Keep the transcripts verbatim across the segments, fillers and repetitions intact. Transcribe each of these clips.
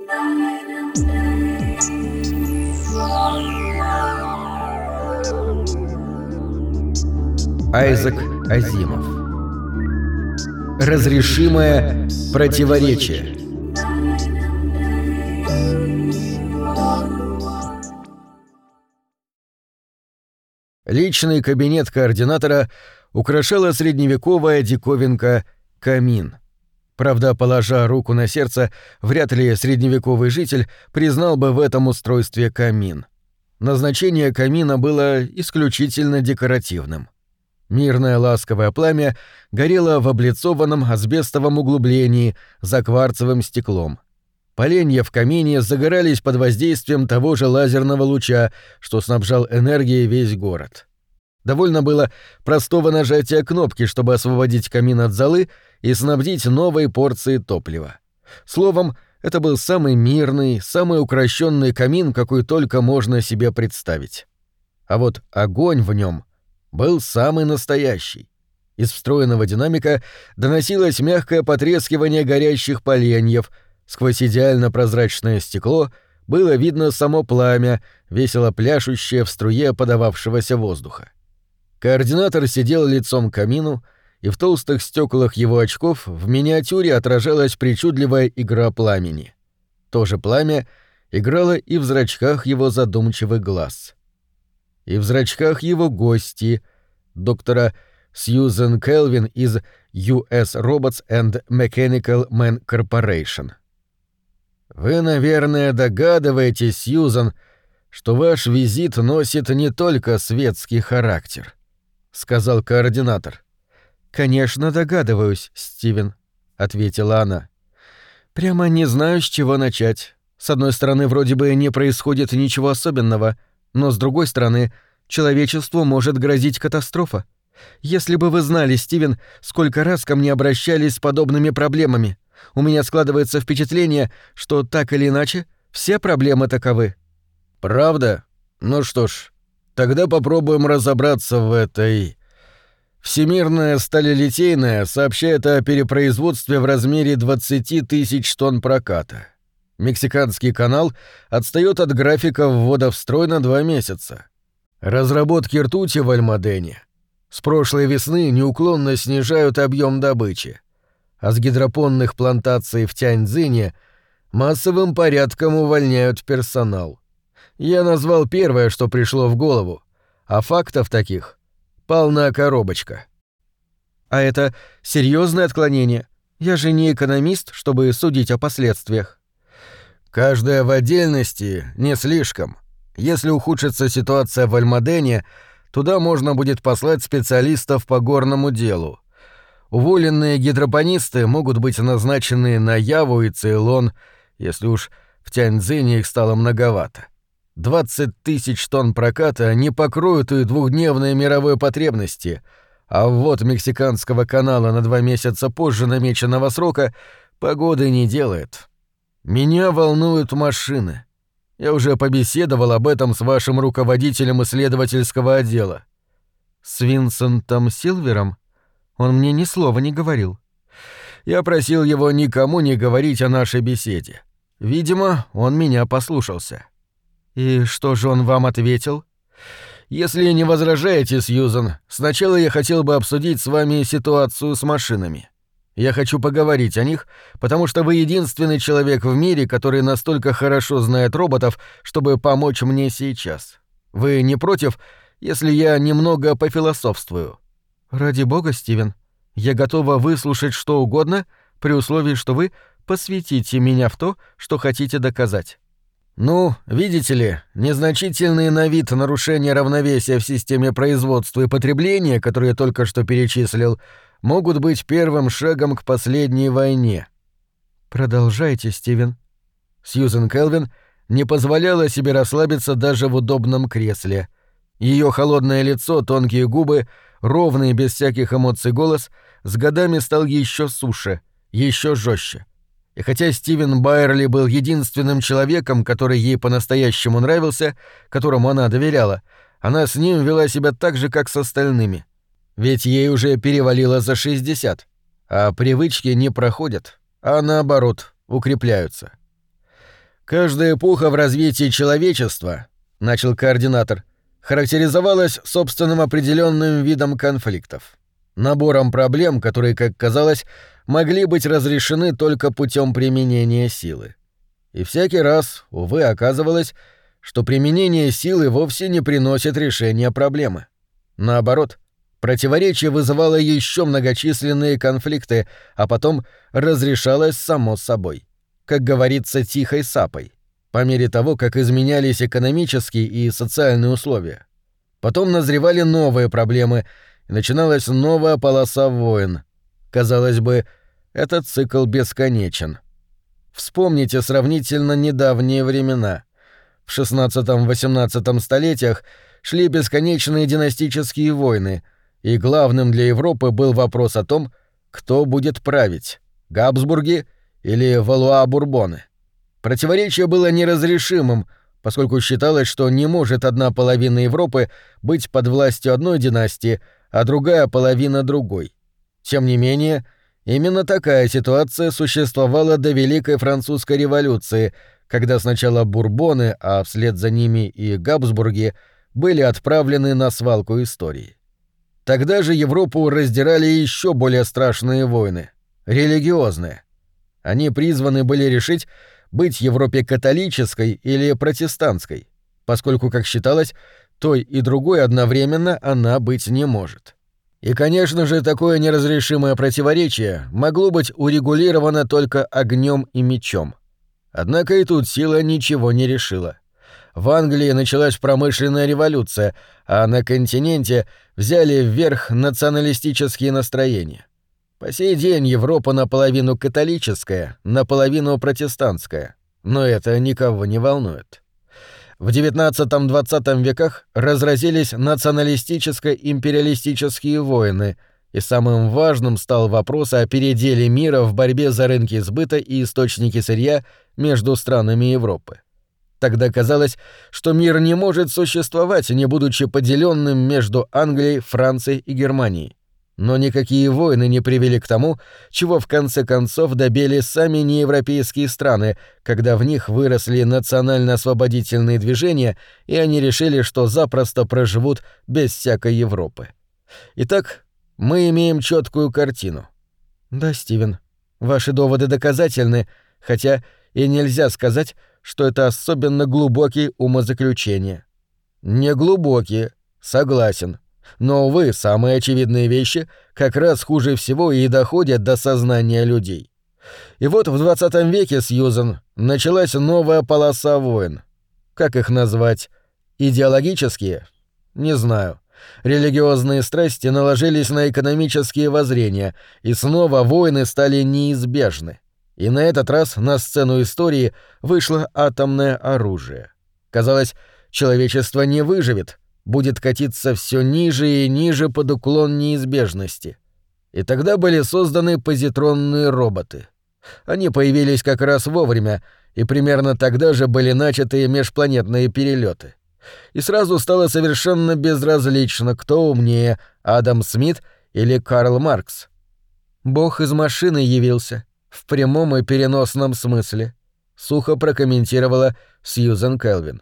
Айзек Азимов. Разрешимое противоречие. Личный кабинет координатора украшала средневековая диковинка — камин. Правда, положа руку на сердце, вряд ли средневековый житель признал бы в этом устройстве камин. Назначение камина было исключительно декоративным. Мирное ласковое пламя горело в облицованном асбестовом углублении за кварцевым стеклом. Поленья в камине загорались под воздействием того же лазерного луча, что снабжал энергией весь город. Довольно было простого нажатия кнопки, чтобы освободить камин от золы и снабдить новой порцией топлива. Словом, это был самый мирный, самый укрощенный камин, какой только можно себе представить. А вот огонь в нем был самый настоящий. Из встроенного динамика доносилось мягкое потрескивание горящих поленьев, сквозь идеально прозрачное стекло было видно само пламя, весело пляшущее в струе подававшегося воздуха. Координатор сидел лицом к камину, и в толстых стеклах его очков в миниатюре отражалась причудливая игра пламени. То же пламя играло и в зрачках его задумчивых глаз. И в зрачках его гости, доктора Сьюзен Келвин из ю эс Robots and Mechanical Man Corporation. «Вы, наверное, догадываетесь, Сьюзен, что ваш визит носит не только светский характер», — сказал координатор. «Конечно, догадываюсь, Стивен», — ответила она. «Прямо не знаю, с чего начать. С одной стороны, вроде бы не происходит ничего особенного, но с другой стороны, человечеству может грозить катастрофа. Если бы вы знали, Стивен, сколько раз ко мне обращались с подобными проблемами. У меня складывается впечатление, что так или иначе все проблемы таковы». «Правда? Ну что ж, тогда попробуем разобраться в этой...» Всемирная сталелитейная сообщает о перепроизводстве в размере двадцати тысяч тонн проката. Мексиканский канал отстаёт от графика ввода в строй на два месяца. Разработки ртути в Альмадене с прошлой весны неуклонно снижают объем добычи, а с гидропонных плантаций в Тяньцзине массовым порядком увольняют персонал. Я назвал первое, что пришло в голову, а фактов таких полна коробочка. «А это серьезное отклонение. Я же не экономист, чтобы судить о последствиях». «Каждая в отдельности не слишком. Если ухудшится ситуация в Альмадене, туда можно будет послать специалистов по горному делу. Уволенные гидропонисты могут быть назначены на Яву и Цейлон, если уж в Тяньцзине их стало многовато. двадцать тысяч тонн проката не покроют и двухдневной мировой потребности, а ввод Мексиканского канала на два месяца позже намеченного срока погоды не делает. Меня волнуют машины. Я уже побеседовал об этом с вашим руководителем исследовательского отдела». «С Винсентом Силвером? Он мне ни слова не говорил». «Я просил его никому не говорить о нашей беседе. Видимо, он меня послушался». «И что же он вам ответил?» «Если не возражаете, Сьюзен, сначала я хотел бы обсудить с вами ситуацию с машинами. Я хочу поговорить о них, потому что вы единственный человек в мире, который настолько хорошо знает роботов, чтобы помочь мне сейчас. Вы не против, если я немного пофилософствую?» «Ради бога, Стивен, я готова выслушать что угодно, при условии, что вы посвятите меня в то, что хотите доказать». «Ну, видите ли, незначительные на вид нарушения равновесия в системе производства и потребления, которые я только что перечислил, могут быть первым шагом к последней войне». «Продолжайте, Стивен». Сьюзен Келвин не позволяла себе расслабиться даже в удобном кресле. Её холодное лицо, тонкие губы, ровный без всяких эмоций голос с годами стал ещё суше, ещё жёстче. И хотя Стивен Байерли был единственным человеком, который ей по-настоящему нравился, которому она доверяла, она с ним вела себя так же, как с остальными. Ведь ей уже перевалило за шестьдесят, а привычки не проходят, а наоборот, укрепляются. «Каждая эпоха в развитии человечества, — начал координатор, — характеризовалась собственным определенным видом конфликтов, набором проблем, которые, как казалось, могли быть разрешены только путем применения силы. И всякий раз, увы, оказывалось, что применение силы вовсе не приносит решения проблемы. Наоборот, противоречие вызывало еще многочисленные конфликты, а потом разрешалось само собой, как говорится, тихой сапой, по мере того, как изменялись экономические и социальные условия. Потом назревали новые проблемы, и начиналась новая полоса войн. Казалось бы, этот цикл бесконечен. Вспомните сравнительно недавние времена. В шестнадцатом-восемнадцатом столетиях шли бесконечные династические войны, и главным для Европы был вопрос о том, кто будет править — Габсбурги или Валуа-Бурбоны. Противоречие было неразрешимым, поскольку считалось, что не может одна половина Европы быть под властью одной династии, а другая половина другой. Тем не менее, именно такая ситуация существовала до Великой Французской революции, когда сначала Бурбоны, а вслед за ними и Габсбурги, были отправлены на свалку истории. Тогда же Европу раздирали еще более страшные войны — религиозные. Они призваны были решить, быть Европе католической или протестантской, поскольку, как считалось, той и другой одновременно она быть не может. И, конечно же, такое неразрешимое противоречие могло быть урегулировано только огнем и мечом. Однако и тут сила ничего не решила. В Англии началась промышленная революция, а на континенте взяли вверх националистические настроения. По сей день Европа наполовину католическая, наполовину протестантская, но это никого не волнует. В девятнадцатом-двадцатом веках разразились националистическо-империалистические войны, и самым важным стал вопрос о переделе мира в борьбе за рынки сбыта и источники сырья между странами Европы. Тогда казалось, что мир не может существовать, не будучи поделенным между Англией, Францией и Германией. Но никакие войны не привели к тому, чего в конце концов добили сами неевропейские страны, когда в них выросли национально-освободительные движения, и они решили, что запросто проживут без всякой Европы. Итак, мы имеем четкую картину. Да, Стивен, ваши доводы доказательны, хотя и нельзя сказать, что это особенно глубокие умозаключения. Не глубокие, согласен. Но, увы, самые очевидные вещи как раз хуже всего и доходят до сознания людей. И вот в двадцатом веке, Сьюзен, началась новая полоса войн. Как их назвать? Идеологические? Не знаю. Религиозные страсти наложились на экономические воззрения, и снова войны стали неизбежны. И на этот раз на сцену истории вышло атомное оружие. Казалось, человечество не выживет, будет катиться все ниже и ниже под уклон неизбежности. И тогда были созданы позитронные роботы. Они появились как раз вовремя, и примерно тогда же были начаты межпланетные перелеты. И сразу стало совершенно безразлично, кто умнее, Адам Смит или Карл Маркс. «Бог из машины явился, в прямом и переносном смысле», — сухо прокомментировала Сьюзен Кэлвин.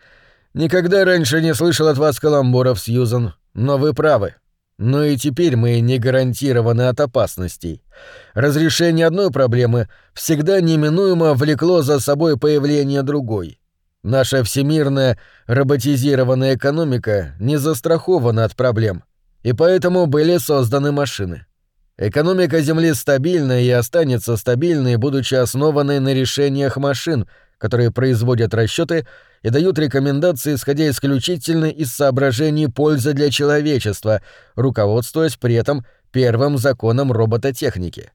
«Никогда раньше не слышал от вас каламбуров, Сьюзен, но вы правы. Но и теперь мы не гарантированы от опасностей. Разрешение одной проблемы всегда неминуемо влекло за собой появление другой. Наша всемирная роботизированная экономика не застрахована от проблем, и поэтому были созданы машины. Экономика Земли стабильна и останется стабильной, будучи основанной на решениях машин, которые производят расчеты и дают рекомендации, исходя исключительно из соображений пользы для человечества, руководствуясь при этом первым законом робототехники.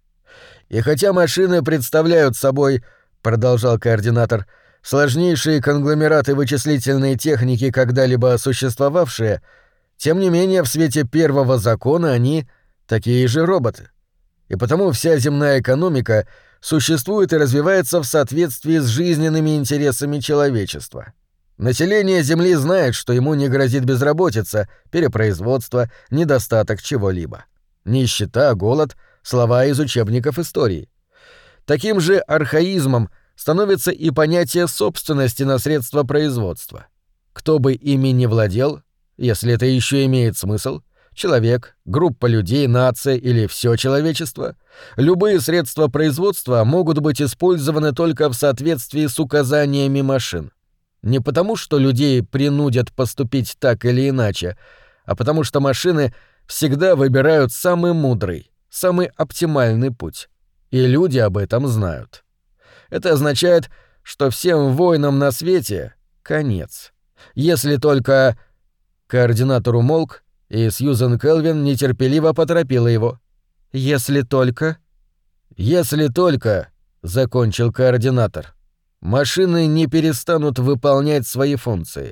И хотя машины представляют собой, продолжал координатор, сложнейшие конгломераты вычислительной техники, когда-либо существовавшие, тем не менее в свете первого закона они такие же роботы. И потому вся земная экономика существует и развивается в соответствии с жизненными интересами человечества. Население Земли знает, что ему не грозит безработица, перепроизводство, недостаток чего-либо. Нищета, голод — слова из учебников истории. Таким же архаизмом становится и понятие собственности на средства производства. Кто бы ими ни владел, если это еще имеет смысл, человек, группа людей, нация или все человечество, любые средства производства могут быть использованы только в соответствии с указаниями машин. Не потому, что людей принудят поступить так или иначе, а потому что машины всегда выбирают самый мудрый, самый оптимальный путь. И люди об этом знают. Это означает, что всем войнам на свете конец. Если только... Координатор умолк, и Сьюзен Келвин нетерпеливо поторопила его. «Если только...» «Если только...» — закончил координатор. «Машины не перестанут выполнять свои функции».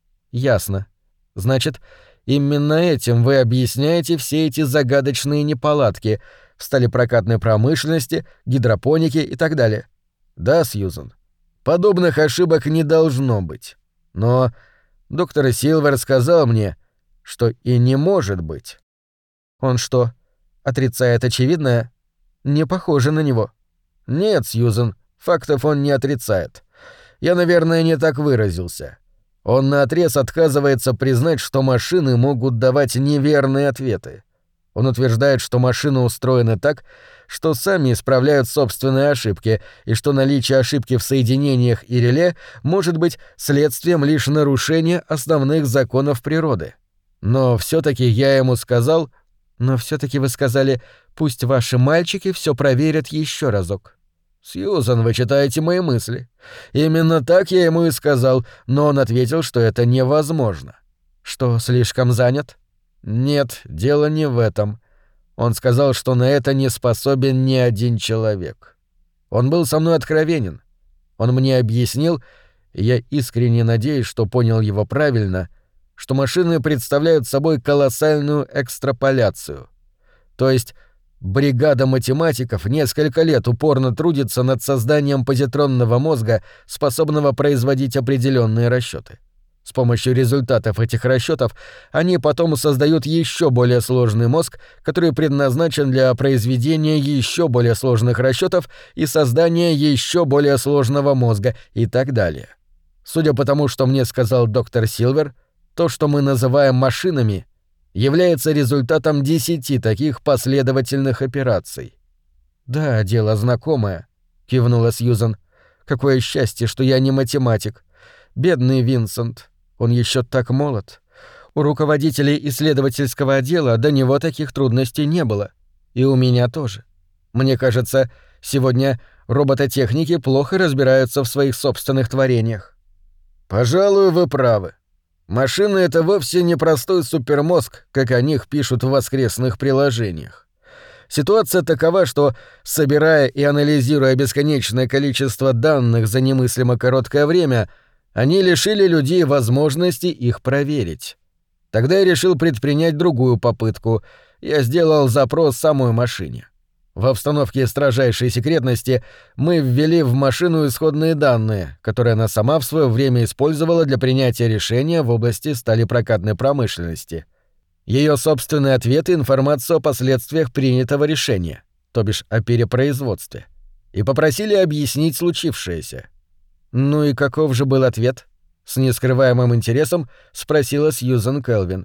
«Ясно. Значит, именно этим вы объясняете все эти загадочные неполадки в сталепрокатной промышленности, гидропонике и так далее». «Да, Сьюзен. Подобных ошибок не должно быть. Но доктор Силвер сказал мне, что и не может быть». «Он что, отрицает очевидное? Не похоже на него». «Нет, Сьюзен, фактов он не отрицает. Я, наверное, не так выразился. Он наотрез отказывается признать, что машины могут давать неверные ответы. Он утверждает, что машины устроены так, что сами исправляют собственные ошибки, и что наличие ошибки в соединениях и реле может быть следствием лишь нарушения основных законов природы. Но все-таки я ему сказал... Но все-таки вы сказали, пусть ваши мальчики все проверят еще разок. Сьюзан, вы читаете мои мысли. Именно так я ему и сказал, но он ответил, что это невозможно. Что, слишком занят? Нет, дело не в этом. Он сказал, что на это не способен ни один человек. Он был со мной откровенен. Он мне объяснил, и я искренне надеюсь, что понял его правильно, что машины представляют собой колоссальную экстраполяцию. То есть бригада математиков несколько лет упорно трудится над созданием позитронного мозга, способного производить определенные расчеты. С помощью результатов этих расчетов они потом создают еще более сложный мозг, который предназначен для произведения еще более сложных расчетов и создания еще более сложного мозга и так далее. Судя по тому, что мне сказал доктор Силвер, то, что мы называем машинами, является результатом десяти таких последовательных операций. «Да, дело знакомое», — кивнула Сьюзан. «Какое счастье, что я не математик. Бедный Винсент, он еще так молод. У руководителей исследовательского отдела до него таких трудностей не было. И у меня тоже. Мне кажется, сегодня робототехники плохо разбираются в своих собственных творениях». «Пожалуй, вы правы. Машины — это вовсе не простой супермозг, как о них пишут в воскресных приложениях. Ситуация такова, что, собирая и анализируя бесконечное количество данных за немыслимо короткое время, они лишили людей возможности их проверить. Тогда я решил предпринять другую попытку. Я сделал запрос самой машине. В обстановке строжайшей секретности мы ввели в машину исходные данные, которые она сама в свое время использовала для принятия решения в области сталепрокатной промышленности. Ее собственные ответы — информацию о последствиях принятого решения, то бишь о перепроизводстве, и попросили объяснить случившееся. «Ну и каков же был ответ?» — с нескрываемым интересом спросила Сьюзен Келвин.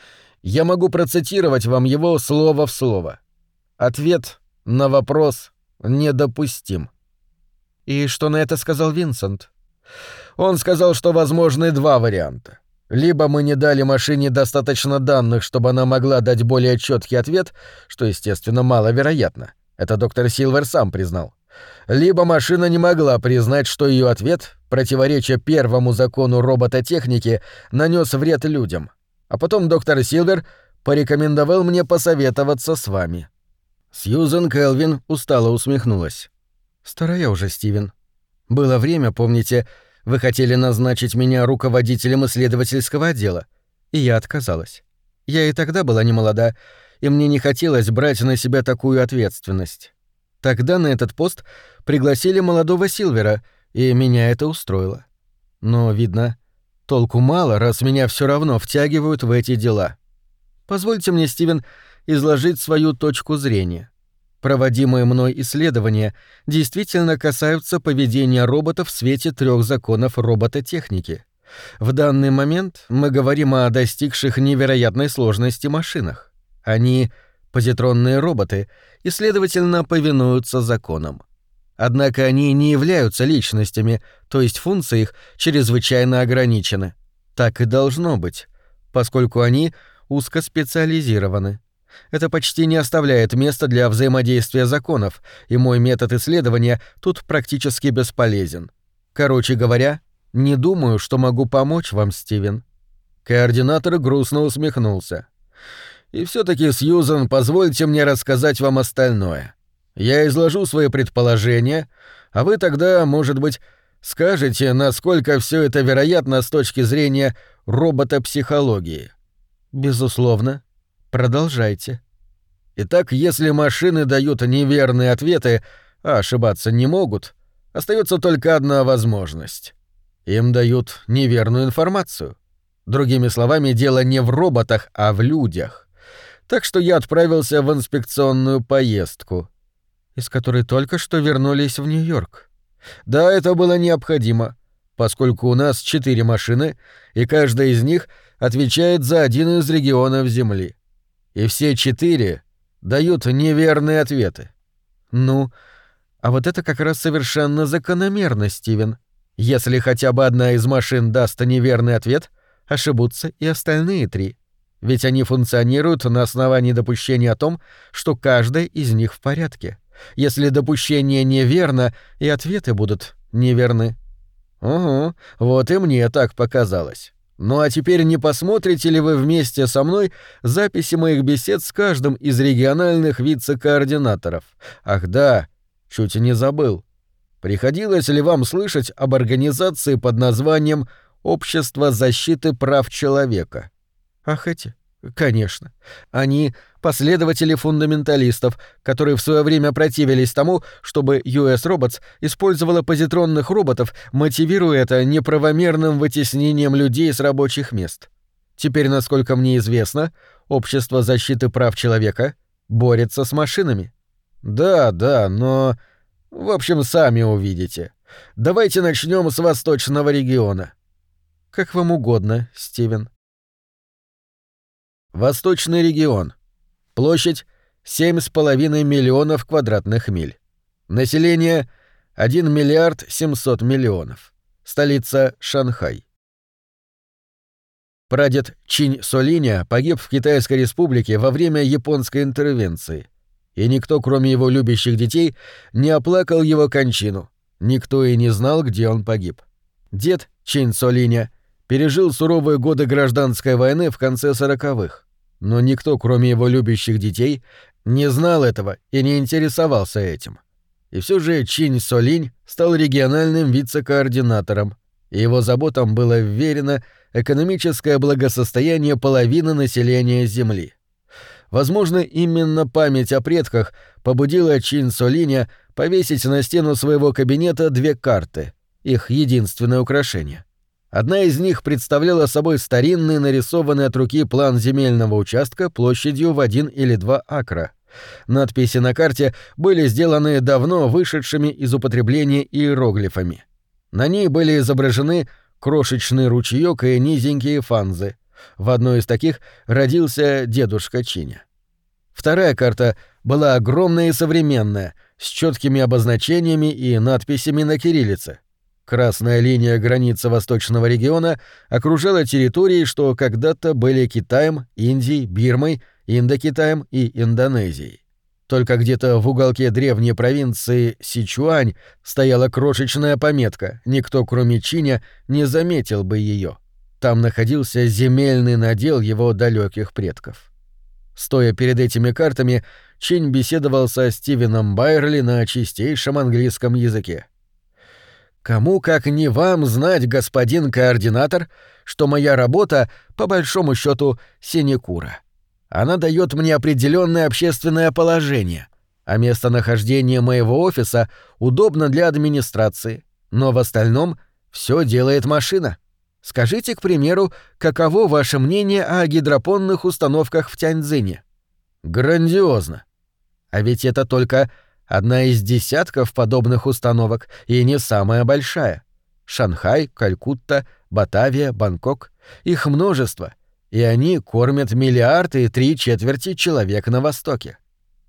«Я могу процитировать вам его слово в слово. Ответ на вопрос недопустим». «И что на это сказал Винсент?» «Он сказал, что возможны два варианта. Либо мы не дали машине достаточно данных, чтобы она могла дать более четкий ответ, что, естественно, маловероятно. Это доктор Силвер сам признал. Либо машина не могла признать, что ее ответ, противореча первому закону робототехники, нанес вред людям. А потом доктор Силвер порекомендовал мне посоветоваться с вами». Сьюзен Келвин устало усмехнулась. «Старая уже, Стивен. Было время, помните, вы хотели назначить меня руководителем исследовательского отдела, и я отказалась. Я и тогда была немолода, и мне не хотелось брать на себя такую ответственность. Тогда на этот пост пригласили молодого Силвера, и меня это устроило. Но, видно, толку мало, раз меня все равно втягивают в эти дела. Позвольте мне, Стивен, изложить свою точку зрения. Проводимые мной исследования действительно касаются поведения роботов в свете трех законов робототехники. В данный момент мы говорим о достигших невероятной сложности машинах. Они — позитронные роботы и, следовательно, повинуются законам. Однако они не являются личностями, то есть функции их чрезвычайно ограничены. Так и должно быть, поскольку они узкоспециализированы. Это почти не оставляет места для взаимодействия законов, и мой метод исследования тут практически бесполезен. Короче говоря, не думаю, что могу помочь вам, Стивен». Координатор грустно усмехнулся. «И все-таки, Сьюзан, позвольте мне рассказать вам остальное. Я изложу свои предположения, а вы тогда, может быть, скажете, насколько все это вероятно с точки зрения роботопсихологии». «Безусловно. Продолжайте». «Итак, если машины дают неверные ответы, а ошибаться не могут, остается только одна возможность. Им дают неверную информацию. Другими словами, дело не в роботах, а в людях. Так что я отправился в инспекционную поездку, из которой только что вернулись в Нью-Йорк. Да, это было необходимо, поскольку у нас четыре машины, и каждая из них отвечает за один из регионов Земли. И все четыре дают неверные ответы». «Ну, а вот это как раз совершенно закономерно, Стивен. Если хотя бы одна из машин даст неверный ответ, ошибутся и остальные три. Ведь они функционируют на основании допущения о том, что каждая из них в порядке. Если допущение неверно, и ответы будут неверны». «Угу, вот и мне так показалось. Ну а теперь не посмотрите ли вы вместе со мной записи моих бесед с каждым из региональных вице-координаторов? Ах да, чуть не забыл. Приходилось ли вам слышать об организации под названием «Общество защиты прав человека»?» «Ах, эти? Конечно. Они — последователи фундаменталистов, которые в свое время противились тому, чтобы ю эс Robots использовала позитронных роботов, мотивируя это неправомерным вытеснением людей с рабочих мест. Теперь, насколько мне известно, Общество защиты прав человека борется с машинами». «Да, да, но... В общем, сами увидите. Давайте начнем с восточного региона». «Как вам угодно, Стивен». Восточный регион. Площадь семь с половиной миллионов квадратных миль. Население один миллиард семьсот миллионов. Столица Шанхай. Прадед Чинь Солиня погиб в Китайской республике во время японской интервенции. И никто, кроме его любящих детей, не оплакал его кончину. Никто и не знал, где он погиб. Дед Чинь Солиня пережил суровые годы гражданской войны в конце сороковых. Но никто, кроме его любящих детей, не знал этого и не интересовался этим. И все же Чинь Солинь стал региональным вице-координатором, и его заботам было вверено экономическое благосостояние половины населения Земли. Возможно, именно память о предках побудила Чинь Солиня повесить на стену своего кабинета две карты, их единственное украшение. Одна из них представляла собой старинный нарисованный от руки план земельного участка площадью в один или два акра. Надписи на карте были сделаны давно вышедшими из употребления иероглифами. На ней были изображены крошечный ручеёк и низенькие фанзы. В одной из таких родился дедушка Чиня. Вторая карта была огромная и современная, с четкими обозначениями и надписями на кириллице. Красная линия границы восточного региона окружала территории, что когда-то были Китаем, Индией, Бирмой, Индокитаем и Индонезией. Только где-то в уголке древней провинции Сичуань стояла крошечная пометка, никто, кроме Чиня, не заметил бы ее. Там находился земельный надел его далеких предков. Стоя перед этими картами, Чинь беседовал со Стивеном Байерли на чистейшем английском языке. «Кому, как не вам, знать, господин координатор, что моя работа, по большому счету, синекура. Она дает мне определенное общественное положение, а местонахождение моего офиса удобно для администрации, но в остальном все делает машина. Скажите, к примеру, каково ваше мнение о гидропонных установках в Тяньцзине?» «Грандиозно». А ведь это только одна из десятков подобных установок и не самая большая. Шанхай, Калькутта, Батавия, Бангкок — их множество, и они кормят миллиарды и три четверти человек на Востоке.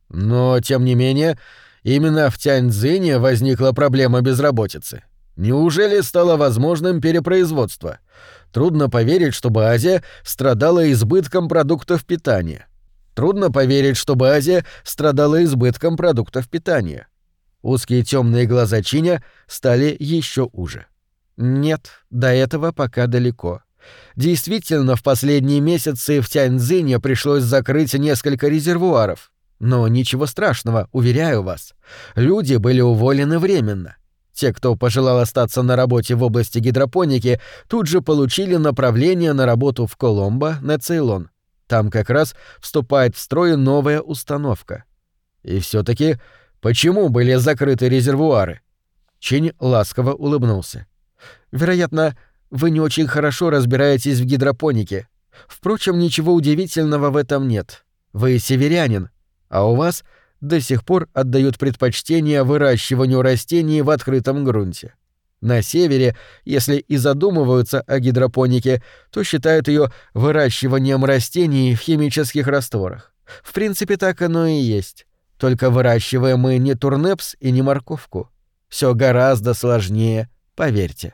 Но, тем не менее, именно в Тяньцзине возникла проблема безработицы. Неужели стало возможным перепроизводство? Трудно поверить, чтобы Азия страдала избытком продуктов питания. Трудно поверить, чтобы Азия страдала избытком продуктов питания. Узкие темные глаза Чиня стали еще уже. Нет, до этого пока далеко. Действительно, в последние месяцы в Тяньцзине пришлось закрыть несколько резервуаров. Но ничего страшного, уверяю вас. Люди были уволены временно. Те, кто пожелал остаться на работе в области гидропоники, тут же получили направление на работу в Коломбо, на Цейлон. Там как раз вступает в строй новая установка. И все-таки почему были закрыты резервуары? Чинь ласково улыбнулся. Вероятно, вы не очень хорошо разбираетесь в гидропонике. Впрочем, ничего удивительного в этом нет. Вы северянин, а у вас до сих пор отдают предпочтение выращиванию растений в открытом грунте. На севере, если и задумываются о гидропонике, то считают ее выращиванием растений в химических растворах. В принципе, так оно и есть. Только выращиваем мы не турнепс и не морковку. Все гораздо сложнее, поверьте.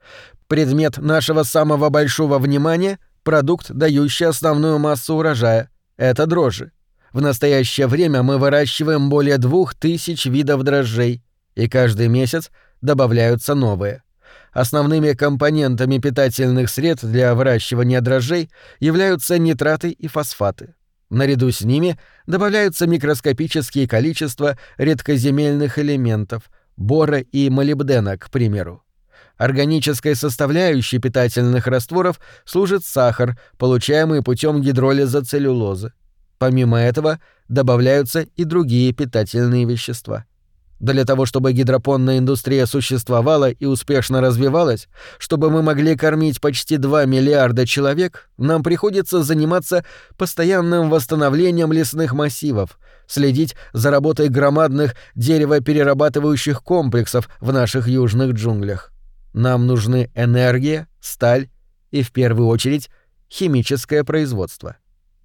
Предмет нашего самого большого внимания — продукт, дающий основную массу урожая — это дрожжи. В настоящее время мы выращиваем более двух тысяч видов дрожжей, и каждый месяц добавляются новые. Основными компонентами питательных средств для выращивания дрожжей являются нитраты и фосфаты. Наряду с ними добавляются микроскопические количества редкоземельных элементов, бора и молибдена, к примеру. Органической составляющей питательных растворов служит сахар, получаемый путем гидролиза целлюлозы. Помимо этого добавляются и другие питательные вещества. Для того, чтобы гидропонная индустрия существовала и успешно развивалась, чтобы мы могли кормить почти два миллиарда человек, нам приходится заниматься постоянным восстановлением лесных массивов, следить за работой громадных деревоперерабатывающих комплексов в наших южных джунглях. Нам нужны энергия, сталь и, в первую очередь, химическое производство.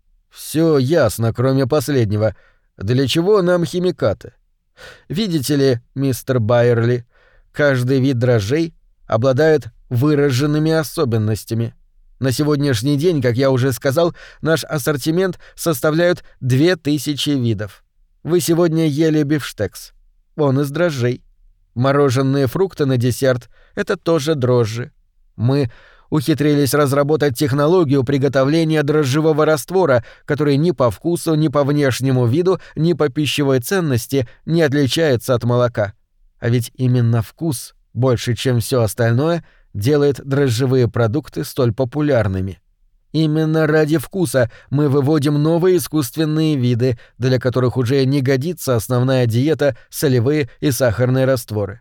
Все ясно, кроме последнего. Для чего нам химикаты? Видите ли, мистер Байерли, каждый вид дрожжей обладает выраженными особенностями. На сегодняшний день, как я уже сказал, наш ассортимент составляет две тысячи видов. Вы сегодня ели бифштекс. Он из дрожжей. Мороженые фрукты на десерт — это тоже дрожжи. Мы ухитрились разработать технологию приготовления дрожжевого раствора, который ни по вкусу, ни по внешнему виду, ни по пищевой ценности не отличается от молока. А ведь именно вкус, больше чем все остальное, делает дрожжевые продукты столь популярными. Именно ради вкуса мы выводим новые искусственные виды, для которых уже не годится основная диета солевые и сахарные растворы.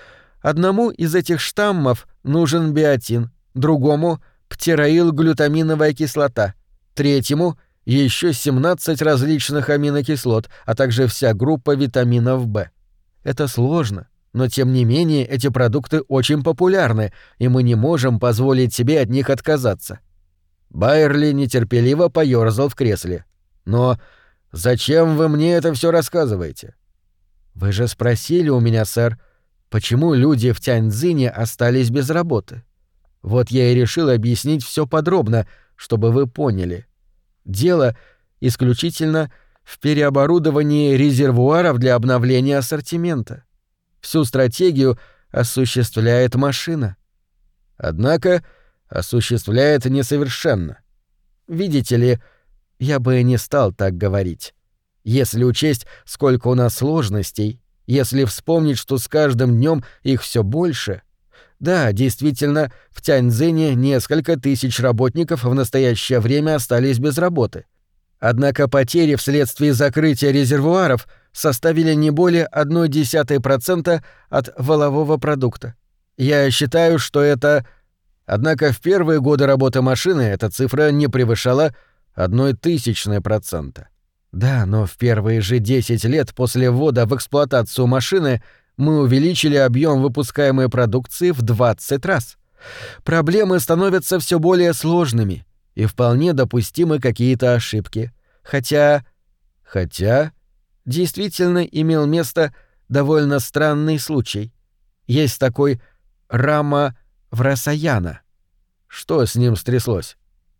Одному из этих штаммов нужен биотин, другому — птероилглютаминовая кислота, третьему — еще семнадцать различных аминокислот, а также вся группа витаминов В. Это сложно, но тем не менее эти продукты очень популярны, и мы не можем позволить себе от них отказаться. Байерли нетерпеливо поёрзал в кресле. «Но зачем вы мне это все рассказываете?» «Вы же спросили у меня, сэр, почему люди в Тяньцзине остались без работы? Вот я и решил объяснить все подробно, чтобы вы поняли. Дело исключительно в переоборудовании резервуаров для обновления ассортимента. Всю стратегию осуществляет машина. Однако осуществляет несовершенно. Видите ли, я бы не стал так говорить. Если учесть, сколько у нас сложностей, если вспомнить, что с каждым днем их все больше. Да, действительно, в Тяньцзине несколько тысяч работников в настоящее время остались без работы. Однако потери вследствие закрытия резервуаров составили не более ноль целых одна десятая процента от валового продукта. Я считаю, что это... Однако в первые годы работы машины эта цифра не превышала одной тысячной процента. Да, но в первые же десять лет после ввода в эксплуатацию машины мы увеличили объем выпускаемой продукции в двадцать раз. Проблемы становятся все более сложными, и вполне допустимы какие-то ошибки. Хотя... Хотя... Действительно имел место довольно странный случай. Есть такой Рама Врасаяна. Что с ним стряслось?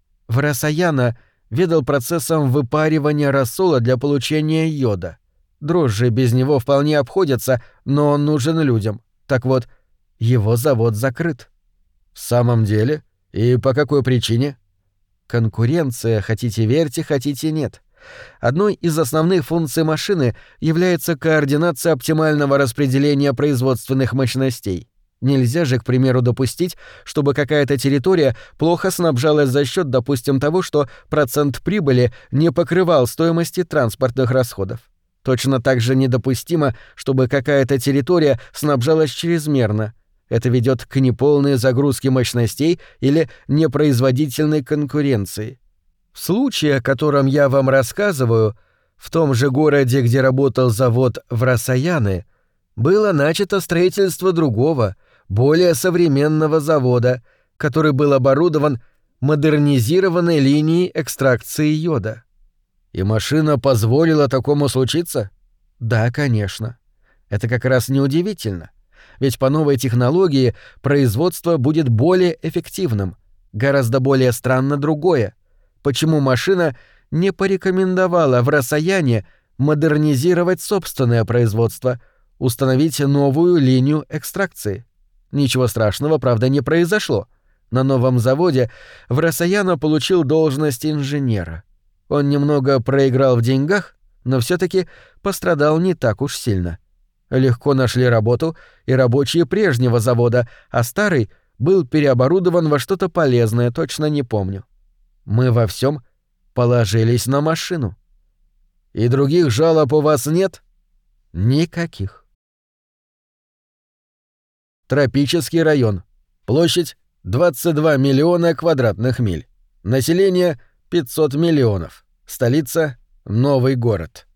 Врасаяна ведал процессом выпаривания рассола для получения йода. Дрожжи без него вполне обходятся, но он нужен людям. Так вот, его завод закрыт. В самом деле? И по какой причине? Конкуренция, хотите верьте, хотите нет. Одной из основных функций машины является координация оптимального распределения производственных мощностей. Нельзя же, к примеру, допустить, чтобы какая-то территория плохо снабжалась за счет, допустим, того, что процент прибыли не покрывал стоимости транспортных расходов. Точно так же недопустимо, чтобы какая-то территория снабжалась чрезмерно. Это ведет к неполной загрузке мощностей или непроизводительной конкуренции. В случае, о котором я вам рассказываю, в том же городе, где работал завод Врасаяны, было начато строительство другого, более современного завода, который был оборудован модернизированной линией экстракции йода. И машина позволила такому случиться? Да, конечно. Это как раз неудивительно. Ведь по новой технологии производство будет более эффективным. Гораздо более странно другое. Почему машина не порекомендовала Врасаяне модернизировать собственное производство, установить новую линию экстракции? Ничего страшного, правда, не произошло. На новом заводе Врасаяна получил должность инженера. Он немного проиграл в деньгах, но все-таки пострадал не так уж сильно. Легко нашли работу и рабочие прежнего завода, а старый был переоборудован во что-то полезное, точно не помню. Мы во всем положились на машину. И других жалоб у вас нет? Никаких. Тропический район. Площадь двадцать два миллиона квадратных миль. Население пятьсот миллионов. Столица — Новый город.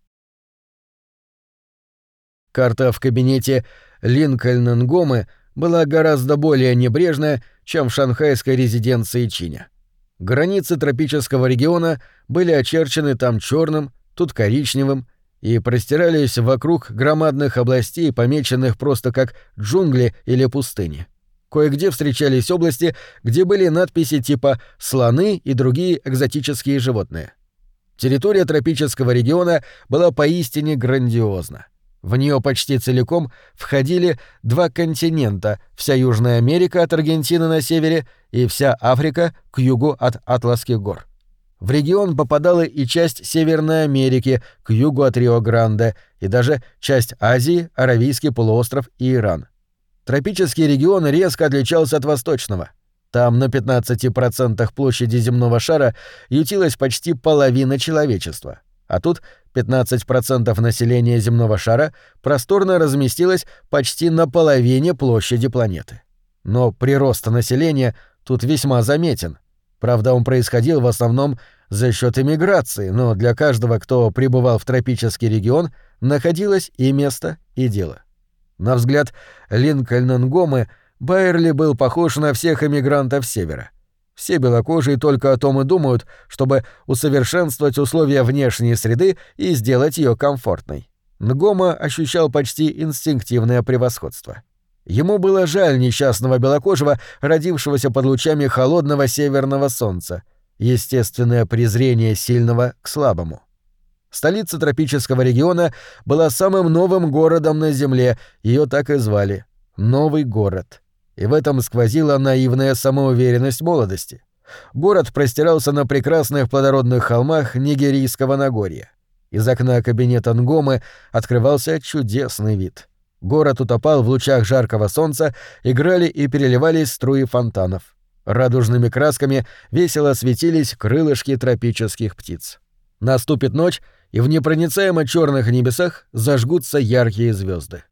Карта в кабинете Линкольн-Нгомы была гораздо более небрежная, чем в шанхайской резиденции Чиня. Границы тропического региона были очерчены там черным, тут коричневым, и простирались вокруг громадных областей, помеченных просто как джунгли или пустыни. Кое-где встречались области, где были надписи типа «слоны» и другие экзотические животные. Территория тропического региона была поистине грандиозна. В нее почти целиком входили два континента — вся Южная Америка от Аргентины на севере и вся Африка к югу от Атласских гор. В регион попадала и часть Северной Америки к югу от Рио-Гранде, и даже часть Азии, Аравийский полуостров и Иран. Тропический регион резко отличался от восточного. Там на пятнадцати процентах площади земного шара ютилась почти половина человечества. А тут пятнадцать процентов населения земного шара просторно разместилось почти на половине площади планеты. Но прирост населения тут весьма заметен. Правда, он происходил в основном за счет эмиграции, но для каждого, кто прибывал в тропический регион, находилось и место, и дело. На взгляд Линкольн-Нгомы, Байерли был похож на всех эмигрантов Севера. Все белокожие только о том и думают, чтобы усовершенствовать условия внешней среды и сделать ее комфортной. Нгома ощущал почти инстинктивное превосходство. Ему было жаль несчастного белокожего, родившегося под лучами холодного северного солнца, естественное презрение сильного к слабому. Столица тропического региона была самым новым городом на Земле, ее так и звали — Новый город. И в этом сквозила наивная самоуверенность молодости. Город простирался на прекрасных плодородных холмах Нигерийского Нагорья. Из окна кабинета Нгомы открывался чудесный вид. Город утопал в лучах жаркого солнца, играли и переливались струи фонтанов. Радужными красками весело светились крылышки тропических птиц. Наступит ночь, и в непроницаемо черных небесах зажгутся яркие звезды.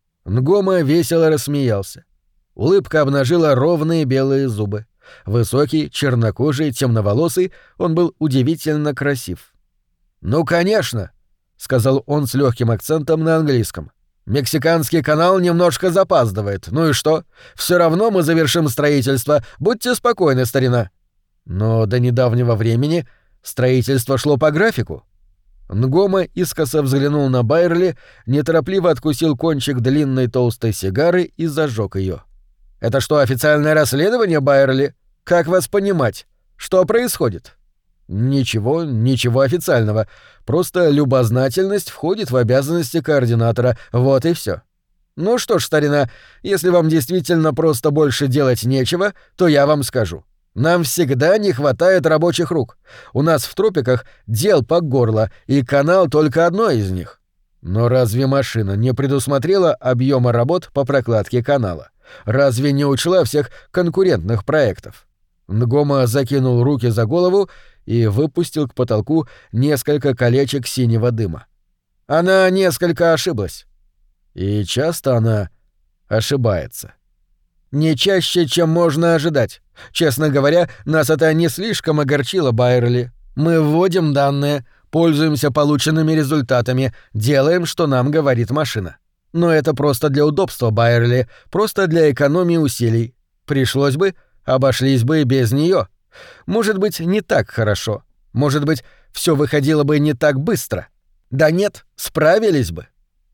Нгома весело рассмеялся. Улыбка обнажила ровные белые зубы. Высокий, чернокожий, темноволосый, он был удивительно красив. «Ну, конечно», — сказал он с легким акцентом на английском. «Мексиканский канал немножко запаздывает. Ну и что? Все равно мы завершим строительство. Будьте спокойны, старина». Но до недавнего времени строительство шло по графику. Нгома искоса взглянул на Байерли, неторопливо откусил кончик длинной толстой сигары и зажег ее. «Это что, официальное расследование, Байерли? Как вас понимать? Что происходит?» «Ничего, ничего официального. Просто любознательность входит в обязанности координатора. Вот и все. Ну что ж, старина, если вам действительно просто больше делать нечего, то я вам скажу. Нам всегда не хватает рабочих рук. У нас в тропиках дел по горло, и канал только одно из них. Но разве машина не предусмотрела объема работ по прокладке канала? Разве не учла всех конкурентных проектов?» Нгома закинул руки за голову и выпустил к потолку несколько колечек синего дыма. «Она несколько ошиблась. И часто она ошибается. Не чаще, чем можно ожидать. Честно говоря, нас это не слишком огорчило, Байерли. Мы вводим данные, пользуемся полученными результатами, делаем, что нам говорит машина. Но это просто для удобства, Байерли, просто для экономии усилий. Пришлось бы, обошлись бы и без нее. Может быть, не так хорошо. Может быть, все выходило бы не так быстро. Да нет, справились бы.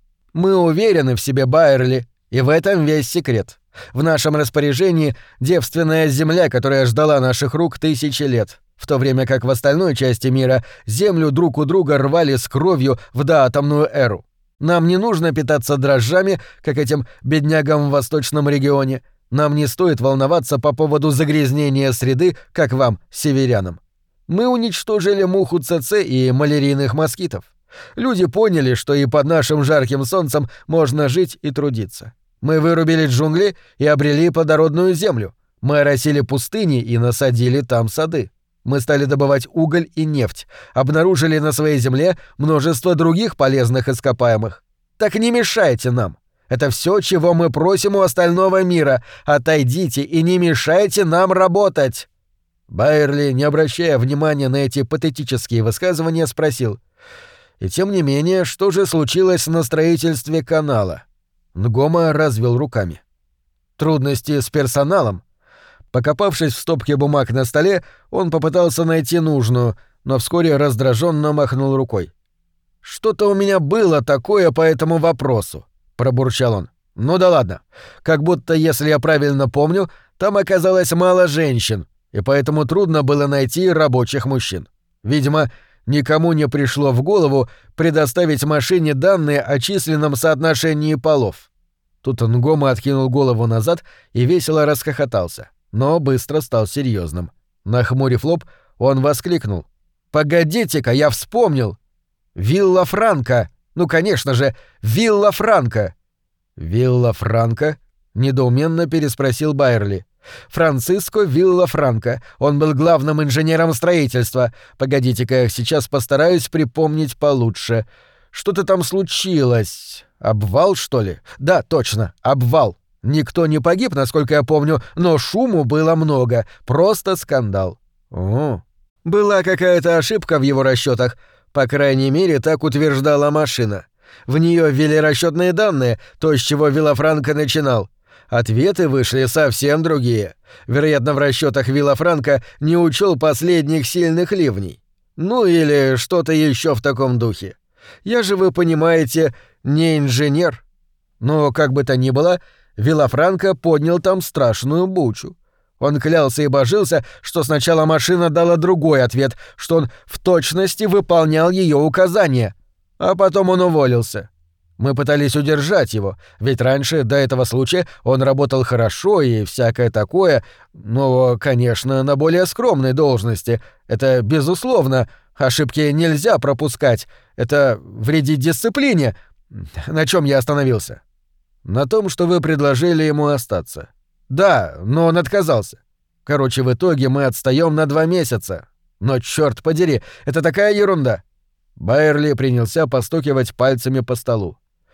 Мы уверены в себе, Байерли, и в этом весь секрет. В нашем распоряжении девственная земля, которая ждала наших рук тысячи лет, в то время как в остальной части мира землю друг у друга рвали с кровью в доатомную эру. Нам не нужно питаться дрожжами, как этим беднягам в восточном регионе. Нам не стоит волноваться по поводу загрязнения среды, как вам, северянам. Мы уничтожили муху ЦЦ и малярийных москитов. Люди поняли, что и под нашим жарким солнцем можно жить и трудиться. Мы вырубили джунгли и обрели плодородную землю. Мы оросили пустыни и насадили там сады. Мы стали добывать уголь и нефть, обнаружили на своей земле множество других полезных ископаемых. Так не мешайте нам. Это все, чего мы просим у остального мира. Отойдите и не мешайте нам работать». Байерли, не обращая внимания на эти патетические высказывания, спросил: «И тем не менее, что же случилось на строительстве канала?» Нгома развел руками. «Трудности с персоналом». Покопавшись в стопке бумаг на столе, он попытался найти нужную, но вскоре раздраженно махнул рукой. «Что-то у меня было такое по этому вопросу», — пробурчал он. «Ну да ладно. Как будто, если я правильно помню, там оказалось мало женщин, и поэтому трудно было найти рабочих мужчин. Видимо, никому не пришло в голову предоставить машине данные о численном соотношении полов». Тут Нгома откинул голову назад и весело расхохотался, но быстро стал серьезным. Нахмурив лоб, он воскликнул: «Погодите-ка, я вспомнил! Вилла Франко! Ну, конечно же, Вилла Франко!» «Вилла Франко?» — недоуменно переспросил Байерли. «Франциско Вилла Франко. Он был главным инженером строительства. Погодите-ка, сейчас постараюсь припомнить получше. Что-то там случилось. Обвал, что ли? Да, точно, обвал. Никто не погиб, насколько я помню, но шуму было много. Просто скандал. О, была какая-то ошибка в его расчетах. По крайней мере, так утверждала машина. В нее ввели расчетные данные, то, с чего Виллафранко начинал. Ответы вышли совсем другие. Вероятно, в расчетах Виллафранко не учел последних сильных ливней. Ну или что-то еще в таком духе. Я же, вы понимаете, не инженер. Но, как бы то ни было, Виллафранко поднял там страшную бучу. Он клялся и божился, что сначала машина дала другой ответ, что он в точности выполнял ее указания. А потом он уволился. Мы пытались удержать его, ведь раньше, до этого случая, он работал хорошо и всякое такое, но, конечно, на более скромной должности. Это безусловно. Ошибки нельзя пропускать. Это вредит дисциплине. На чем я остановился? На том, что вы предложили ему остаться. Да, но он отказался. Короче, в итоге мы отстаём на два месяца. Но чёрт подери, это такая ерунда. Байерли принялся постукивать пальцами по столу.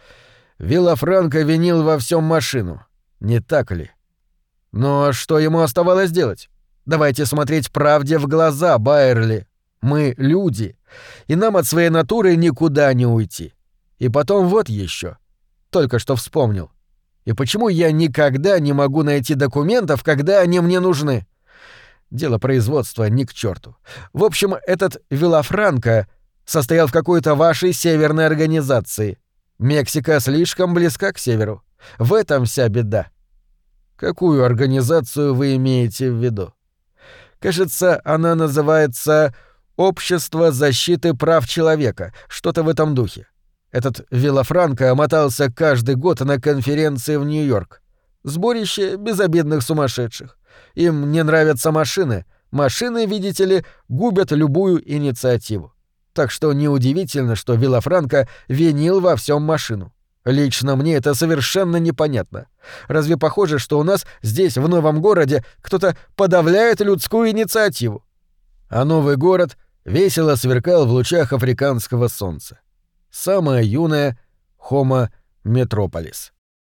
Виллафранко винил во всем машину. Не так ли? Но что ему оставалось делать? Давайте смотреть правде в глаза, Байерли. Мы люди, и нам от своей натуры никуда не уйти. И потом вот еще. Только что вспомнил. И почему я никогда не могу найти документов, когда они мне нужны? Дело производства ни к черту. В общем, этот Виллафранко состоял в какой-то вашей северной организации. Мексика слишком близка к северу. В этом вся беда. Какую организацию вы имеете в виду? Кажется, она называется «Общество защиты прав человека», что-то в этом духе. Этот Виллафранко мотался каждый год на конференции в Нью-Йорк. Сборище безобидных сумасшедших. Им не нравятся машины. Машины, видите ли, губят любую инициативу. Так что неудивительно, что Виллафранко винил во всем машину. Лично мне это совершенно непонятно. Разве похоже, что у нас здесь, в новом городе, кто-то подавляет людскую инициативу? А новый город весело сверкал в лучах африканского солнца. Самая юная Homo Metropolis.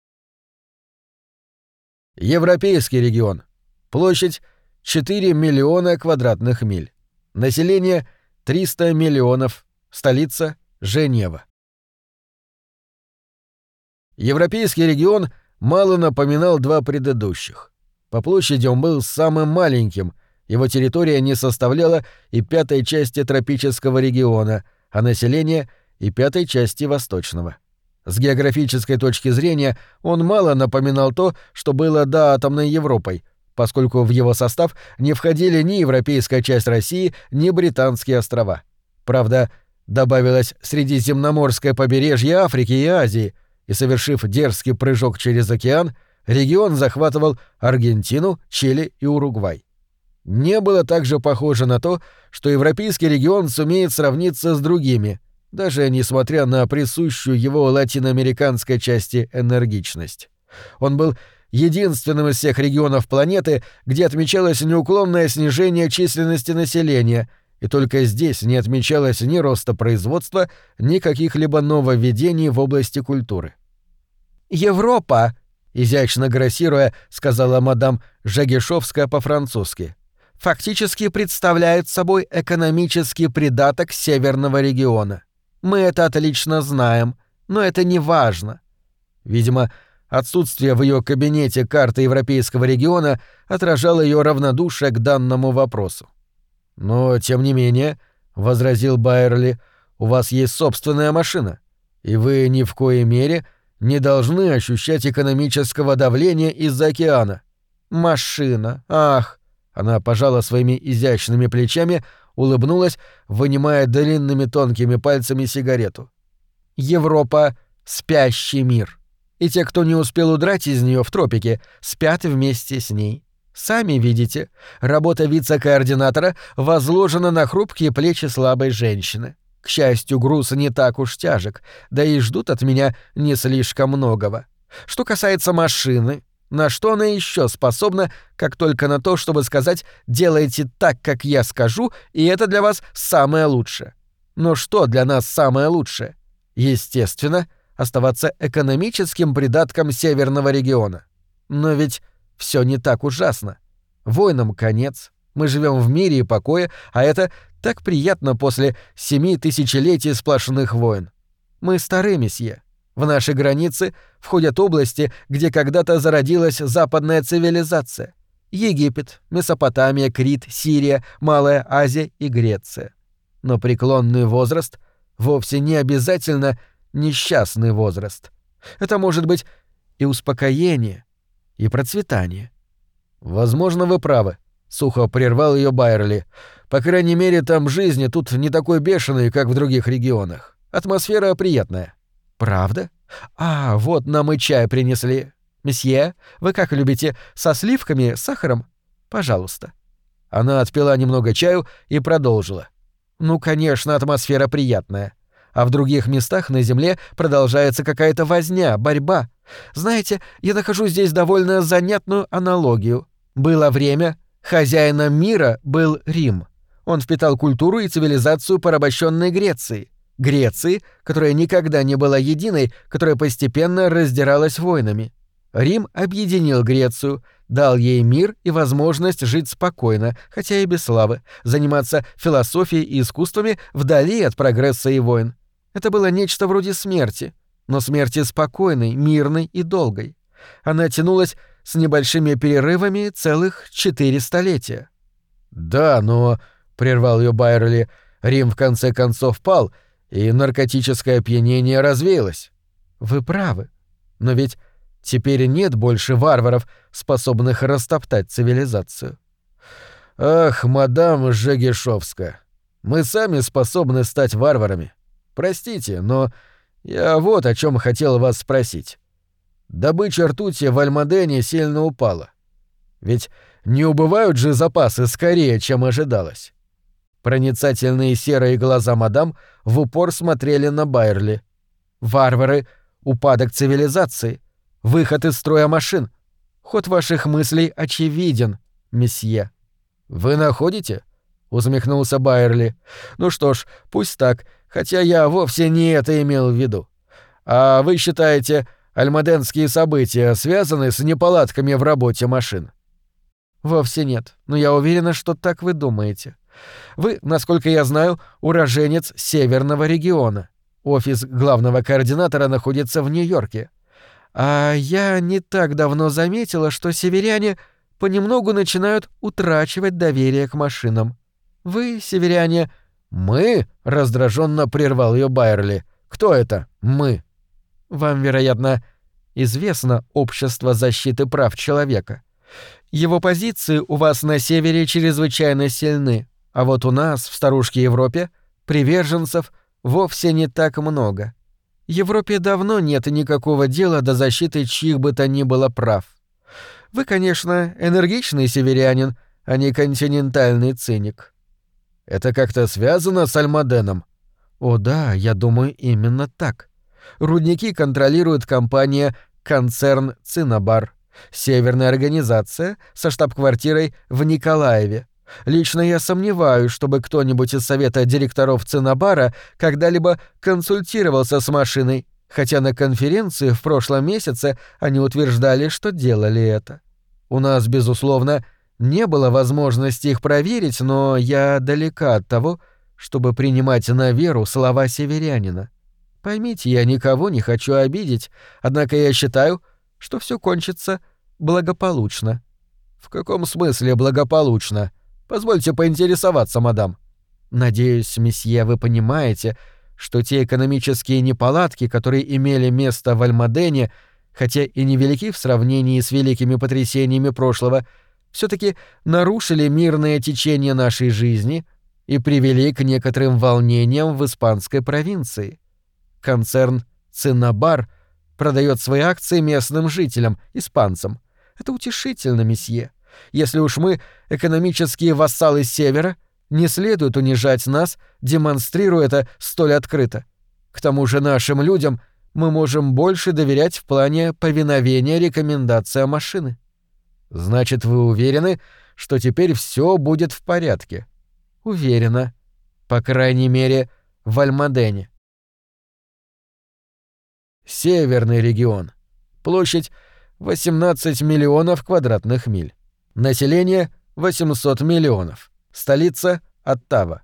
Европейский регион. Площадь четыре миллиона квадратных миль. Население триста миллионов. Столица Женева. Европейский регион мало напоминал два предыдущих. По площади он был самым маленьким, его территория не составляла и пятой части тропического региона, а население — и пятой части восточного. С географической точки зрения он мало напоминал то, что было доатомной Европой, поскольку в его состав не входили ни европейская часть России, ни британские острова. Правда, добавилось средиземноморское побережье Африки и Азии, и, совершив дерзкий прыжок через океан, регион захватывал Аргентину, Чили и Уругвай. Не было также похоже на то, что европейский регион сумеет сравниться с другими, даже несмотря на присущую его латиноамериканской части энергичность. Он был единственным из всех регионов планеты, где отмечалось неуклонное снижение численности населения, и только здесь не отмечалось ни роста производства, ни каких-либо нововведений в области культуры. «Европа!» — изящно грассируя, сказала мадам Жагишевская по-французски. «Фактически представляет собой экономический придаток северного региона. Мы это отлично знаем, но это не важно». Видимо, отсутствие в ее кабинете карты европейского региона отражало ее равнодушие к данному вопросу. «Но, тем не менее, — возразил Байерли, — у вас есть собственная машина, и вы ни в коей мере не должны ощущать экономического давления из-за океана». «Машина, ах!» — она пожала своими изящными плечами, улыбнулась, вынимая длинными тонкими пальцами сигарету. «Европа — спящий мир, и те, кто не успел удрать из нее в тропике, спят вместе с ней. Сами видите, работа вице-координатора возложена на хрупкие плечи слабой женщины. К счастью, груз не так уж тяжек, да и ждут от меня не слишком многого. Что касается машины, на что она еще способна, как только на то, чтобы сказать «делайте так, как я скажу, и это для вас самое лучшее». Но что для нас самое лучшее? Естественно, оставаться экономическим придатком северного региона. Но ведь все не так ужасно. Войнам конец, мы живем в мире и покое, а это так приятно после семи тысячелетий сплошных войн. Мы стары, месье. В наши границы входят области, где когда-то зародилась западная цивилизация. Египет, Месопотамия, Крит, Сирия, Малая Азия и Греция. Но преклонный возраст вовсе не обязательно несчастный возраст. Это может быть и успокоение, и процветание. «Возможно, вы правы», — сухо прервал ее Байерли. «По крайней мере, там жизнь тут не такой бешеной, как в других регионах. Атмосфера приятная». «Правда? А, вот нам и чай принесли. Месье, вы как любите, со сливками, с сахаром? Пожалуйста». Она отпила немного чаю и продолжила. «Ну, конечно, атмосфера приятная. А в других местах на Земле продолжается какая-то возня, борьба. Знаете, я нахожу здесь довольно занятную аналогию. Было время, хозяином мира был Рим. Он впитал культуру и цивилизацию порабощенной Греции. Греции, которая никогда не была единой, которая постепенно раздиралась войнами. Рим объединил Грецию, дал ей мир и возможность жить спокойно, хотя и без славы, заниматься философией и искусствами вдали от прогресса и войн. Это было нечто вроде смерти, но смерти спокойной, мирной и долгой. Она тянулась с небольшими перерывами целых четыре столетия. «Да, но...» — прервал ее Байерли. «Рим в конце концов пал, и наркотическое опьянение развеялось». «Вы правы. Но ведь теперь нет больше варваров, способных растоптать цивилизацию». «Ах, мадам Жегешовская, мы сами способны стать варварами. Простите, но я вот о чем хотел вас спросить. Добыча ртути в Альмадене сильно упала. Ведь не убывают же запасы скорее, чем ожидалось». Проницательные серые глаза мадам в упор смотрели на Байерли. «Варвары — упадок цивилизации, выход из строя машин. Ход ваших мыслей очевиден, месье». «Вы находите?» — усмехнулся Байерли. «Ну что ж, пусть так, хотя я вовсе не это имел в виду. А вы считаете, альмаденские события связаны с неполадками в работе машин?» «Вовсе нет, но я уверена, что так вы думаете. Вы, насколько я знаю, уроженец северного региона. Офис главного координатора находится в Нью-Йорке. А я не так давно заметила, что северяне понемногу начинают утрачивать доверие к машинам. Вы, северяне...» «Мы?» — раздраженно прервал ее Байерли. «Кто это «мы»?» «Вам, вероятно, известно Общество защиты прав человека. Его позиции у вас на севере чрезвычайно сильны, а вот у нас, в старушке Европе, приверженцев вовсе не так много. Европе давно нет никакого дела до защиты чьих бы то ни было прав. Вы, конечно, энергичный северянин, а не континентальный циник». «Это как-то связано с Альмаденом?» «О да, я думаю, именно так. Рудники контролирует компания «Концерн Цинабар», северная организация со штаб-квартирой в Николаеве. Лично я сомневаюсь, чтобы кто-нибудь из совета директоров Цинабара когда-либо консультировался с машиной, хотя на конференции в прошлом месяце они утверждали, что делали это. У нас, безусловно, не было возможности их проверить, но я далека от того, чтобы принимать на веру слова северянина. Поймите, я никого не хочу обидеть, однако я считаю, что все кончится благополучно». «В каком смысле благополучно? Позвольте поинтересоваться, мадам». «Надеюсь, месье, вы понимаете, что те экономические неполадки, которые имели место в Альмадене, хотя и невелики в сравнении с великими потрясениями прошлого, все-таки нарушили мирное течение нашей жизни и привели к некоторым волнениям в испанской провинции. Концерн «Цинабар» продает свои акции местным жителям, испанцам. Это утешительно, месье. Если уж мы экономические вассалы Севера, не следует унижать нас, демонстрируя это столь открыто. К тому же нашим людям мы можем больше доверять в плане повиновения рекомендациям машины». «Значит, вы уверены, что теперь все будет в порядке?» «Уверена. По крайней мере, в Альмадене». Северный регион. Площадь восемнадцать миллионов квадратных миль. Население восемьсот миллионов. Столица Оттава.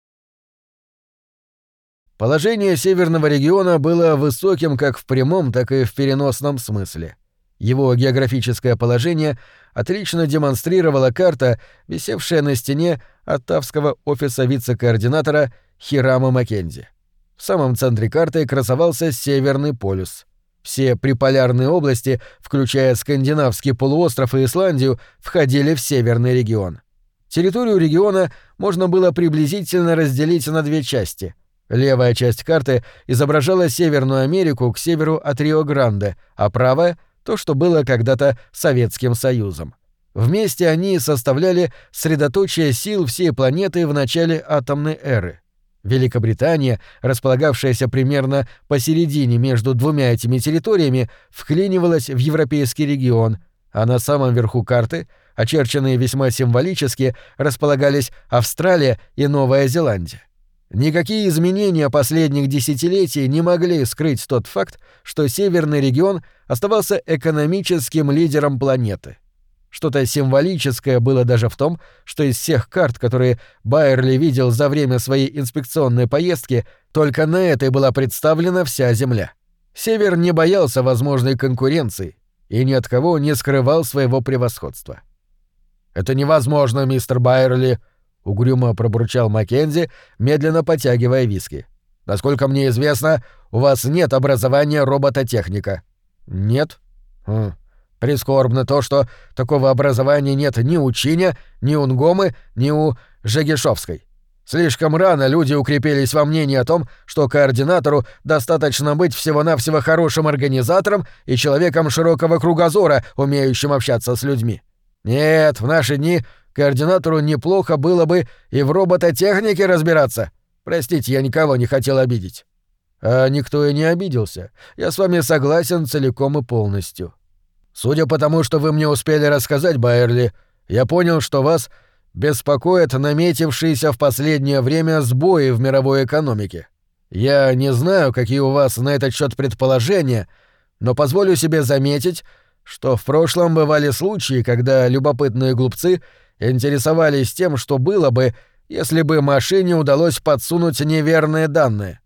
Положение северного региона было высоким как в прямом, так и в переносном смысле. Его географическое положение отлично демонстрировала карта, висевшая на стене оттавского офиса вице-координатора Хирама Маккензи. В самом центре карты красовался Северный полюс. Все приполярные области, включая Скандинавский полуостров и Исландию, входили в Северный регион. Территорию региона можно было приблизительно разделить на две части. Левая часть карты изображала Северную Америку к северу от Рио-Гранде, а правая — то, что было когда-то Советским Союзом. Вместе они составляли средоточие сил всей планеты в начале атомной эры. Великобритания, располагавшаяся примерно посередине между двумя этими территориями, вклинивалась в европейский регион, а на самом верху карты, очерченные весьма символически, располагались Австралия и Новая Зеландия. Никакие изменения последних десятилетий не могли скрыть тот факт, что Северный регион оставался экономическим лидером планеты. Что-то символическое было даже в том, что из всех карт, которые Байерли видел за время своей инспекционной поездки, только на этой была представлена вся Земля. Север не боялся возможной конкуренции и ни от кого не скрывал своего превосходства. «Это невозможно, мистер Байерли», — угрюмо пробурчал Маккензи, медленно потягивая виски. «Насколько мне известно, у вас нет образования робототехника». «Нет?» хм. Прискорбно то, что такого образования нет ни у Чиня, ни у Нгомы, ни у Жегешовской. Слишком рано люди укрепились во мнении о том, что координатору достаточно быть всего-навсего хорошим организатором и человеком широкого кругозора, умеющим общаться с людьми. Нет, в наши дни координатору неплохо было бы и в робототехнике разбираться. Простите, я никого не хотел обидеть». «А никто и не обиделся. Я с вами согласен целиком и полностью. Судя по тому, что вы мне успели рассказать, Байерли, я понял, что вас беспокоят наметившиеся в последнее время сбои в мировой экономике. Я не знаю, какие у вас на этот счет предположения, но позволю себе заметить, что в прошлом бывали случаи, когда любопытные глупцы интересовались тем, что было бы, если бы машине удалось подсунуть неверные данные».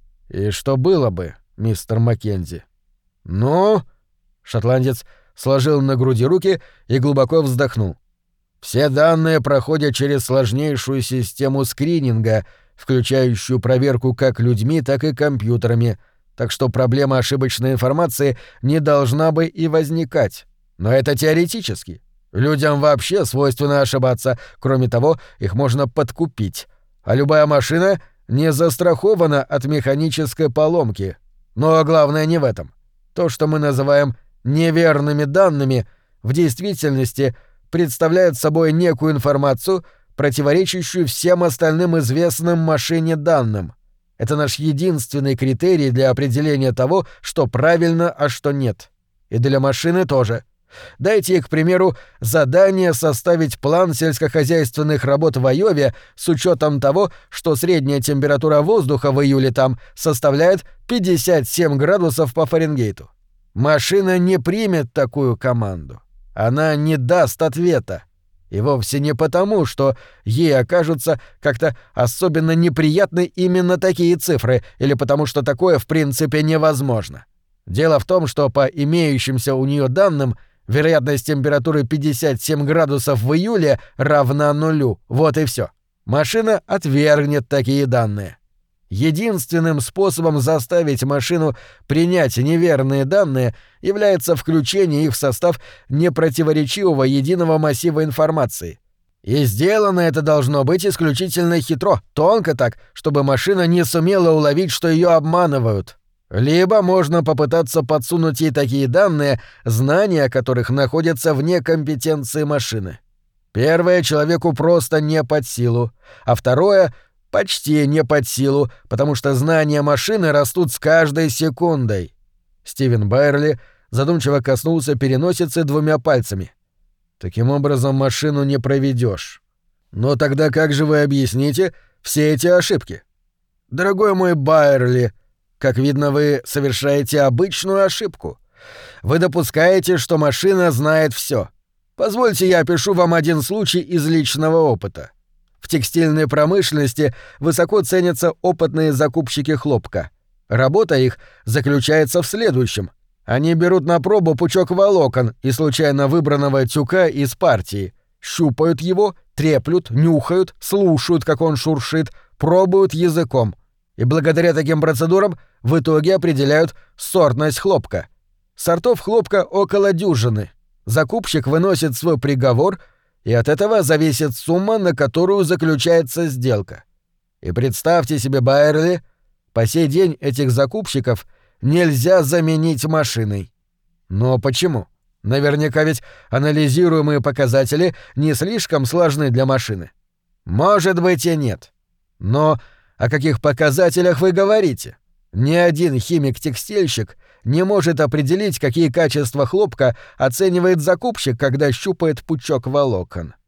«И что было бы, мистер Маккензи?» «Ну...» — шотландец сложил на груди руки и глубоко вздохнул. «Все данные проходят через сложнейшую систему скрининга, включающую проверку как людьми, так и компьютерами, так что проблема ошибочной информации не должна бы и возникать. Но это теоретически. Людям вообще свойственно ошибаться, кроме того, их можно подкупить. А любая машина не застрахована от механической поломки. Но главное не в этом. То, что мы называем неверными данными, в действительности представляют собой некую информацию, противоречащую всем остальным известным машине данным. Это наш единственный критерий для определения того, что правильно, а что нет. И для машины тоже. Дайте ей, к примеру, задание составить план сельскохозяйственных работ в Айове с учетом того, что средняя температура воздуха в июле там составляет пятьдесят семь градусов по Фаренгейту. Машина не примет такую команду. Она не даст ответа. И вовсе не потому, что ей окажутся как-то особенно неприятны именно такие цифры, или потому что такое в принципе невозможно. Дело в том, что по имеющимся у нее данным вероятность температуры пятьдесят семь градусов в июле равна нулю. Вот и все. Машина отвергнет такие данные. Единственным способом заставить машину принять неверные данные является включение их в состав непротиворечивого единого массива информации. И сделано это должно быть исключительно хитро, тонко так, чтобы машина не сумела уловить, что ее обманывают. Либо можно попытаться подсунуть ей такие данные, знания которых находятся вне компетенции машины. Первое человеку просто не под силу, а второе — почти не под силу, потому что знания машины растут с каждой секундой. Стивен Байерли задумчиво коснулся переносицы двумя пальцами. Таким образом, машину не проведешь. Но тогда как же вы объясните все эти ошибки? Дорогой мой Байерли, как видно, вы совершаете обычную ошибку. Вы допускаете, что машина знает все. Позвольте я опишу вам один случай из личного опыта. В текстильной промышленности высоко ценятся опытные закупщики хлопка. Работа их заключается в следующем. Они берут на пробу пучок волокон из случайно выбранного тюка из партии, щупают его, треплют, нюхают, слушают, как он шуршит, пробуют языком. И благодаря таким процедурам в итоге определяют сортность хлопка. Сортов хлопка около дюжины. Закупщик выносит свой приговор, и от этого зависит сумма, на которую заключается сделка. И представьте себе, Байерли, по сей день этих закупщиков нельзя заменить машиной. Но почему? Наверняка ведь анализируемые показатели не слишком сложны для машины. Может быть и нет. Но о каких показателях вы говорите? Ни один химик-текстильщик не может определить, какие качества хлопка оценивает закупщик, когда щупает пучок волокон.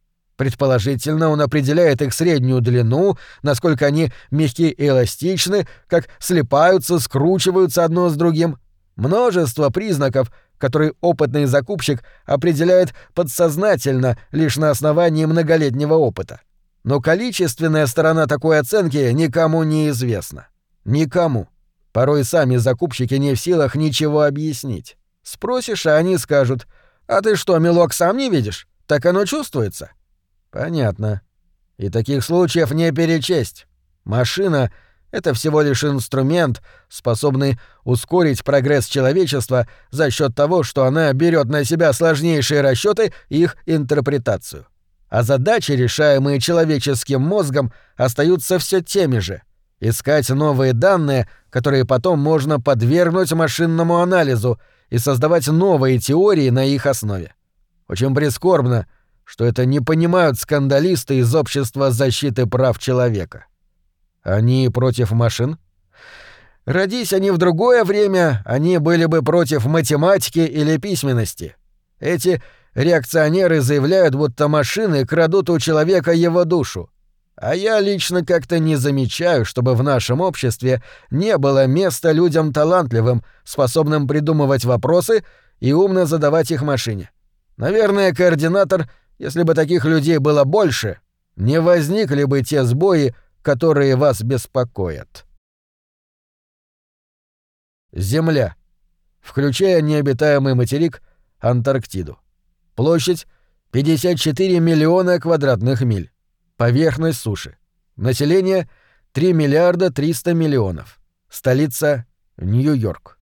Предположительно, он определяет их среднюю длину, насколько они мягки и эластичны, как слипаются, скручиваются одно с другим. Множество признаков, которые опытный закупщик определяет подсознательно лишь на основании многолетнего опыта. Но количественная сторона такой оценки никому не известна. Никому. Порой сами закупщики не в силах ничего объяснить. Спросишь, а они скажут: «А ты что, милок, сам не видишь? Так оно чувствуется». Понятно. И таких случаев не перечесть. Машина — это всего лишь инструмент, способный ускорить прогресс человечества за счет того, что она берет на себя сложнейшие расчеты и их интерпретацию. А задачи, решаемые человеческим мозгом, остаются все теми же. Искать новые данные, которые потом можно подвергнуть машинному анализу и создавать новые теории на их основе. Очень прискорбно, что это не понимают скандалисты из общества защиты прав человека. Они против машин? Родись они в другое время, они были бы против математики или письменности. Эти реакционеры заявляют, будто машины крадут у человека его душу. А я лично как-то не замечаю, чтобы в нашем обществе не было места людям талантливым, способным придумывать вопросы и умно задавать их машине. Наверное, координатор, если бы таких людей было больше, не возникли бы те сбои, которые вас беспокоят. Земля, включая необитаемый материк Антарктиду. Площадь — пятьдесят четыре миллиона квадратных миль. Поверхность суши. Население — три миллиарда триста миллионов. Столица — Нью-Йорк.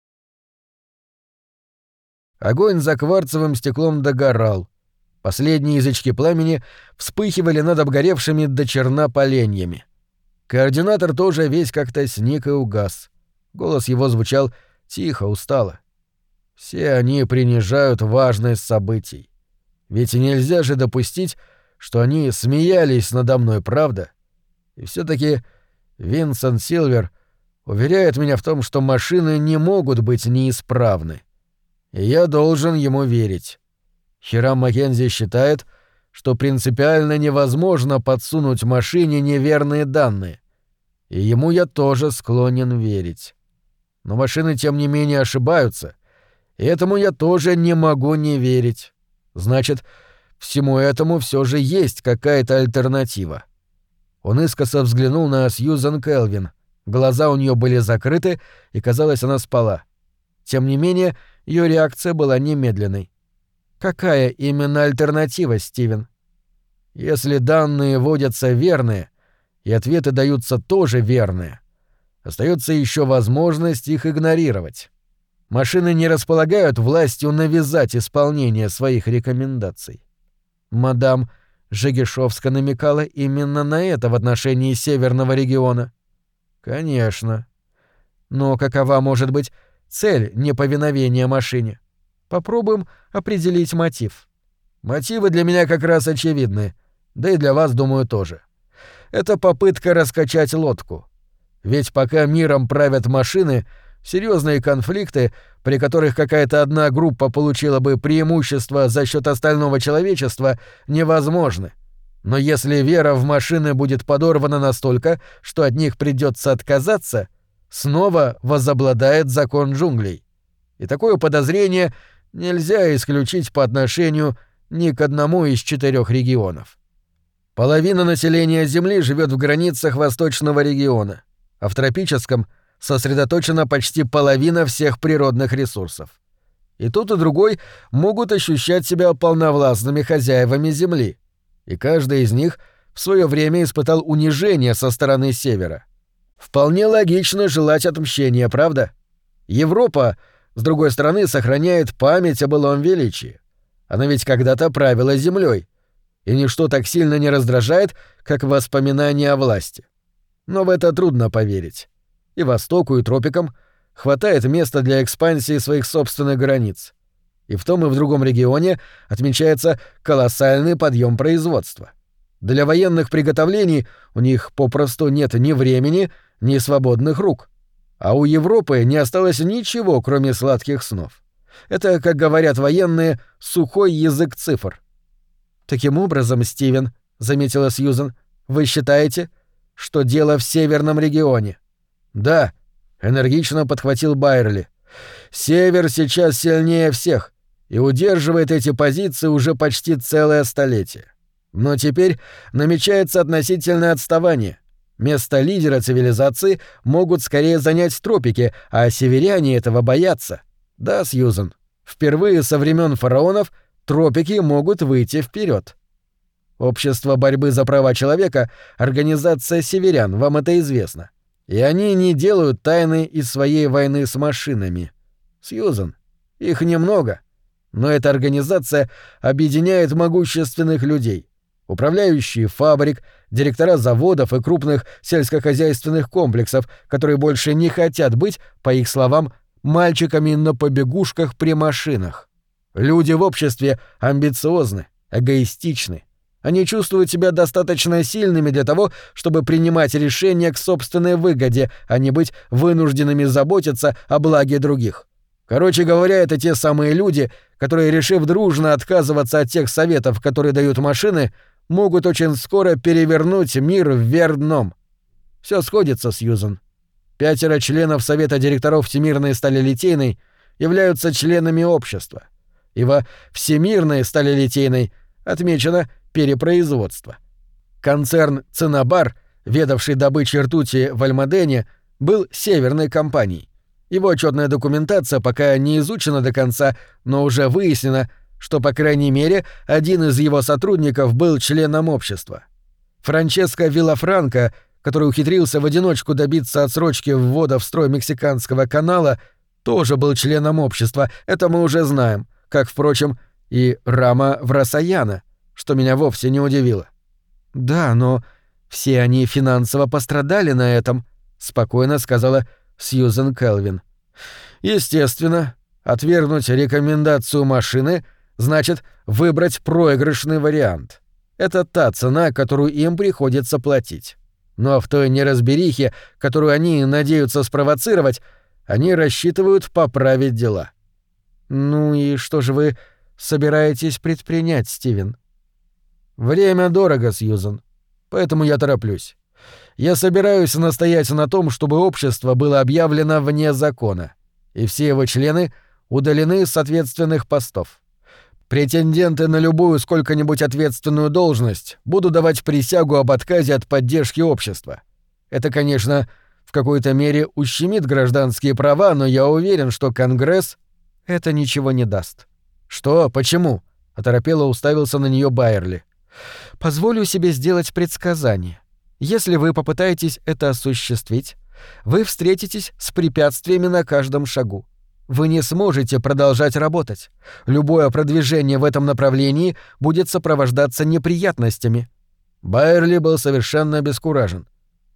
Огонь за кварцевым стеклом догорал. Последние язычки пламени вспыхивали над обгоревшими до черна поленьями. Координатор тоже весь как-то сник и угас. Голос его звучал тихо, устало. Все они принижают важность событий. Ведь нельзя же допустить, что они смеялись надо мной, правда? И все-таки Винсент Силвер уверяет меня в том, что машины не могут быть неисправны. И я должен ему верить. Хирам Маккензи считает, что принципиально невозможно подсунуть машине неверные данные. И ему я тоже склонен верить. Но машины, тем не менее, ошибаются, и этому я тоже не могу не верить. Значит, всему этому все же есть какая-то альтернатива. Он искоса взглянул на Сьюзан Келвин. Глаза у нее были закрыты, и, казалось, она спала. Тем не менее, ее реакция была немедленной. Какая именно альтернатива, Стивен? Если данные вводятся верные, и ответы даются тоже верные, остается еще возможность их игнорировать. Машины не располагают властью навязать исполнение своих рекомендаций. Мадам Жегешовска намекала именно на это в отношении северного региона. Конечно. Но какова может быть цель неповиновения машине? Попробуем определить мотив. Мотивы для меня как раз очевидны, да и для вас, думаю, тоже. Это попытка раскачать лодку. Ведь пока миром правят машины, серьезные конфликты, при которых какая-то одна группа получила бы преимущество за счет остального человечества, невозможны. Но если вера в машины будет подорвана настолько, что от них придется отказаться, снова возобладает закон джунглей. И такое подозрение нельзя исключить по отношению ни к одному из четырех регионов. Половина населения Земли живет в границах восточного региона, а в тропическом сосредоточена почти половина всех природных ресурсов. И тот, и другой могут ощущать себя полновластными хозяевами Земли, и каждый из них в свое время испытал унижение со стороны Севера. Вполне логично желать отмщения, правда? Европа, с другой стороны, сохраняет память о былом величии. Она ведь когда-то правила Землей, и ничто так сильно не раздражает, как воспоминания о власти. Но в это трудно поверить. И Востоку, и тропикам хватает места для экспансии своих собственных границ. И в том и в другом регионе отмечается колоссальный подъем производства. Для военных приготовлений у них попросту нет ни времени, ни свободных рук. А у Европы не осталось ничего, кроме сладких снов. Это, как говорят военные, сухой язык цифр. Таким образом, Стивен, — заметила Сьюзен. «Вы считаете, что дело в северном регионе?» «Да», — энергично подхватил Байерли. «Север сейчас сильнее всех и удерживает эти позиции уже почти целое столетие. Но теперь намечается относительное отставание. Место лидера цивилизации могут скорее занять тропики, а северяне этого боятся. Да, Сьюзен, впервые со времен фараонов тропики могут выйти вперед. Общество борьбы за права человека — организация северян, вам это известно. И они не делают тайны из своей войны с машинами. Сьюзен, их немного, но эта организация объединяет могущественных людей. Управляющие фабрик, директора заводов и крупных сельскохозяйственных комплексов, которые больше не хотят быть, по их словам, мальчиками на побегушках при машинах. Люди в обществе амбициозны, эгоистичны. Они чувствуют себя достаточно сильными для того, чтобы принимать решения к собственной выгоде, а не быть вынужденными заботиться о благе других. Короче говоря, это те самые люди, которые, решив дружно отказываться от тех советов, которые дают машины, могут очень скоро перевернуть мир вверх дном. Всё сходится, Сьюзен. Пятеро членов Совета директоров Всемирной сталелитейной являются членами общества. И во Всемирной сталелитейной отмечено перепроизводство. Концерн «Цинабар», ведавший добычей ртути в Альмадене, был северной компанией. Его отчетная документация пока не изучена до конца, но уже выяснено, что, по крайней мере, один из его сотрудников был членом общества. Франческо Виллафранко, который ухитрился в одиночку добиться отсрочки ввода в строй Мексиканского канала, тоже был членом общества, это мы уже знаем, как, впрочем, и Рама Врасаяна, что меня вовсе не удивило. «Да, но все они финансово пострадали на этом», — спокойно сказала Сьюзен Келвин. «Естественно, отвергнуть рекомендацию машины значит выбрать проигрышный вариант. Это та цена, которую им приходится платить. Но в той неразберихе, которую они надеются спровоцировать, они рассчитывают поправить дела». «Ну и что же вы собираетесь предпринять, Стивен?» «Время дорого, Сьюзен, поэтому я тороплюсь. Я собираюсь настоять на том, чтобы общество было объявлено вне закона, и все его члены удалены с ответственных постов. Претенденты на любую сколько-нибудь ответственную должность будут давать присягу об отказе от поддержки общества. Это, конечно, в какой-то мере ущемит гражданские права, но я уверен, что Конгресс это ничего не даст». «Что? Почему?» — оторопело уставился на нее Байерли. «Позволю себе сделать предсказание. Если вы попытаетесь это осуществить, вы встретитесь с препятствиями на каждом шагу. Вы не сможете продолжать работать. Любое продвижение в этом направлении будет сопровождаться неприятностями». Байерли был совершенно обескуражен.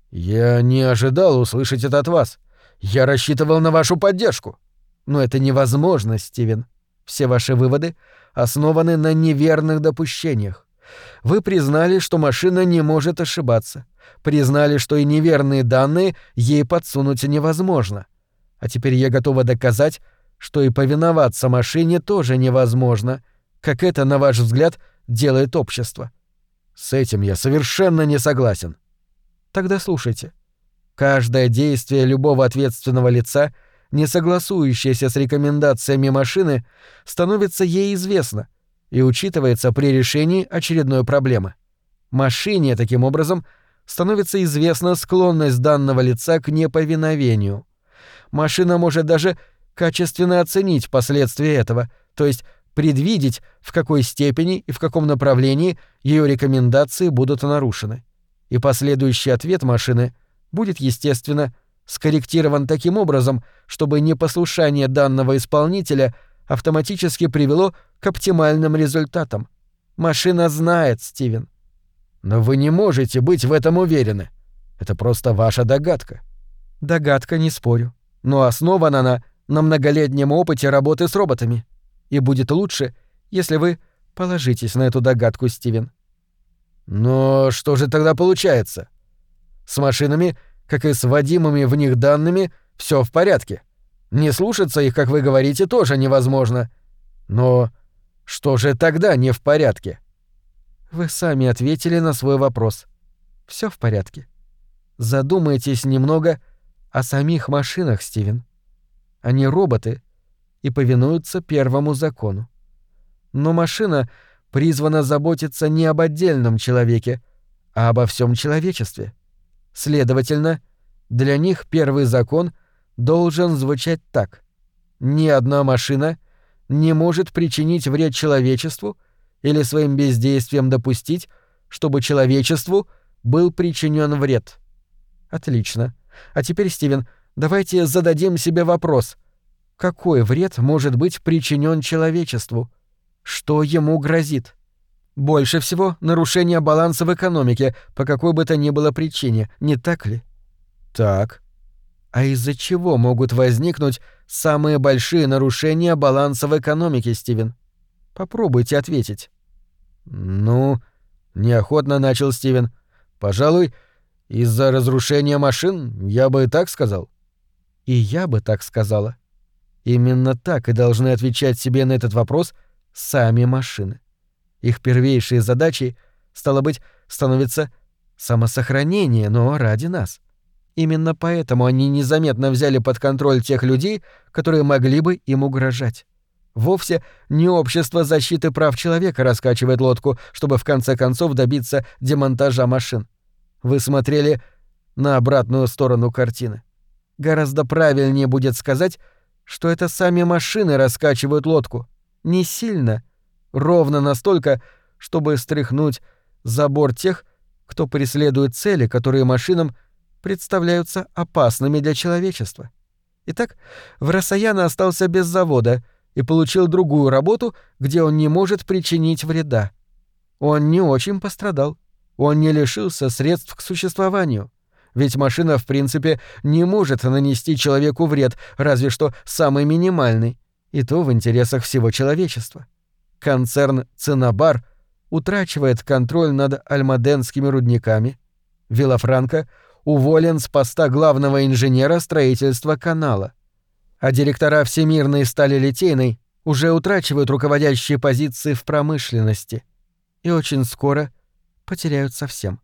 «Я не ожидал услышать это от вас. Я рассчитывал на вашу поддержку». «Но это невозможно, Стивен. Все ваши выводы основаны на неверных допущениях. Вы признали, что машина не может ошибаться. Признали, что и неверные данные ей подсунуть невозможно. А теперь я готова доказать, что и повиноваться машине тоже невозможно, как это, на ваш взгляд, делает общество». «С этим я совершенно не согласен». «Тогда слушайте. Каждое действие любого ответственного лица, не согласующееся с рекомендациями машины, становится ей известно и учитывается при решении очередной проблемы. Машине, таким образом, становится известна склонность данного лица к неповиновению. Машина может даже качественно оценить последствия этого, то есть предвидеть, в какой степени и в каком направлении ее рекомендации будут нарушены. И последующий ответ машины будет, естественно, скорректирован таким образом, чтобы непослушание данного исполнителя автоматически привело к оптимальным результатам. Машина знает, Стивен». «Но вы не можете быть в этом уверены. Это просто ваша догадка». «Догадка, не спорю. Но основана она на многолетнем опыте работы с роботами. И будет лучше, если вы положитесь на эту догадку, Стивен». «Но что же тогда получается? С машинами, как и с вводимыми в них данными, все в порядке. Не слушаться их, как вы говорите, тоже невозможно. Но что же тогда не в порядке?» Вы сами ответили на свой вопрос. Все в порядке. Задумайтесь немного о самих машинах, Стивен. Они роботы и повинуются первому закону. Но машина призвана заботиться не об отдельном человеке, а обо всем человечестве. Следовательно, для них первый закон должен звучать так: ни одна машина не может причинить вред человечеству или своим бездействием допустить, чтобы человечеству был причинен вред. Отлично. А теперь, Стивен, давайте зададим себе вопрос: какой вред может быть причинен человечеству? Что ему грозит? Больше всего нарушение баланса в экономике, по какой бы то ни было причине, не так ли? Так. А из-за чего могут возникнуть самые большие нарушения баланса в экономике, Стивен? Попробуйте ответить. Ну, неохотно начал Стивен. Пожалуй, из-за разрушения машин, я бы и так сказал. И я бы так сказала. Именно так и должны отвечать себе на этот вопрос сами машины. Их первейшей задачей, стало быть, становится самосохранение, но ради нас. Именно поэтому они незаметно взяли под контроль тех людей, которые могли бы им угрожать. Вовсе не общество защиты прав человека раскачивает лодку, чтобы в конце концов добиться демонтажа машин. Вы смотрели на обратную сторону картины. Гораздо правильнее будет сказать, что это сами машины раскачивают лодку. Не сильно, ровно настолько, чтобы стряхнуть за борт тех, кто преследует цели, которые машинам представляются опасными для человечества. Итак, Врасаяна остался без завода и получил другую работу, где он не может причинить вреда. Он не очень пострадал. Он не лишился средств к существованию. Ведь машина, в принципе, не может нанести человеку вред, разве что самый минимальный, и то в интересах всего человечества. Концерн «Цинабар» утрачивает контроль над альмаденскими рудниками. Виллафранко уволен с поста главного инженера строительства канала. А директора Всемирной сталелитейной уже утрачивают руководящие позиции в промышленности. И очень скоро потеряют совсем.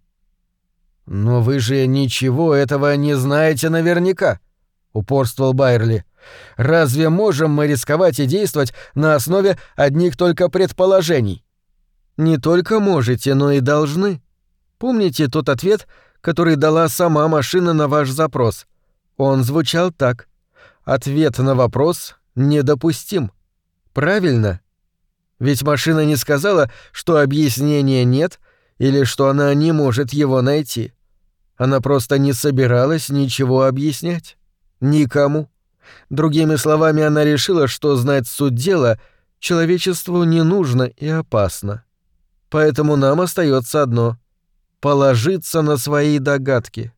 «Но вы же ничего этого не знаете наверняка», — упорствовал Байерли. «Разве можем мы рисковать и действовать на основе одних только предположений?» «Не только можете, но и должны. Помните тот ответ, который дала сама машина на ваш запрос? Он звучал так: ответ на вопрос недопустим. Правильно? Ведь машина не сказала, что объяснения нет или что она не может его найти. Она просто не собиралась ничего объяснять. Никому. Другими словами, она решила, что знать суть дела человечеству не нужно и опасно. Поэтому нам остается одно — положиться на свои догадки.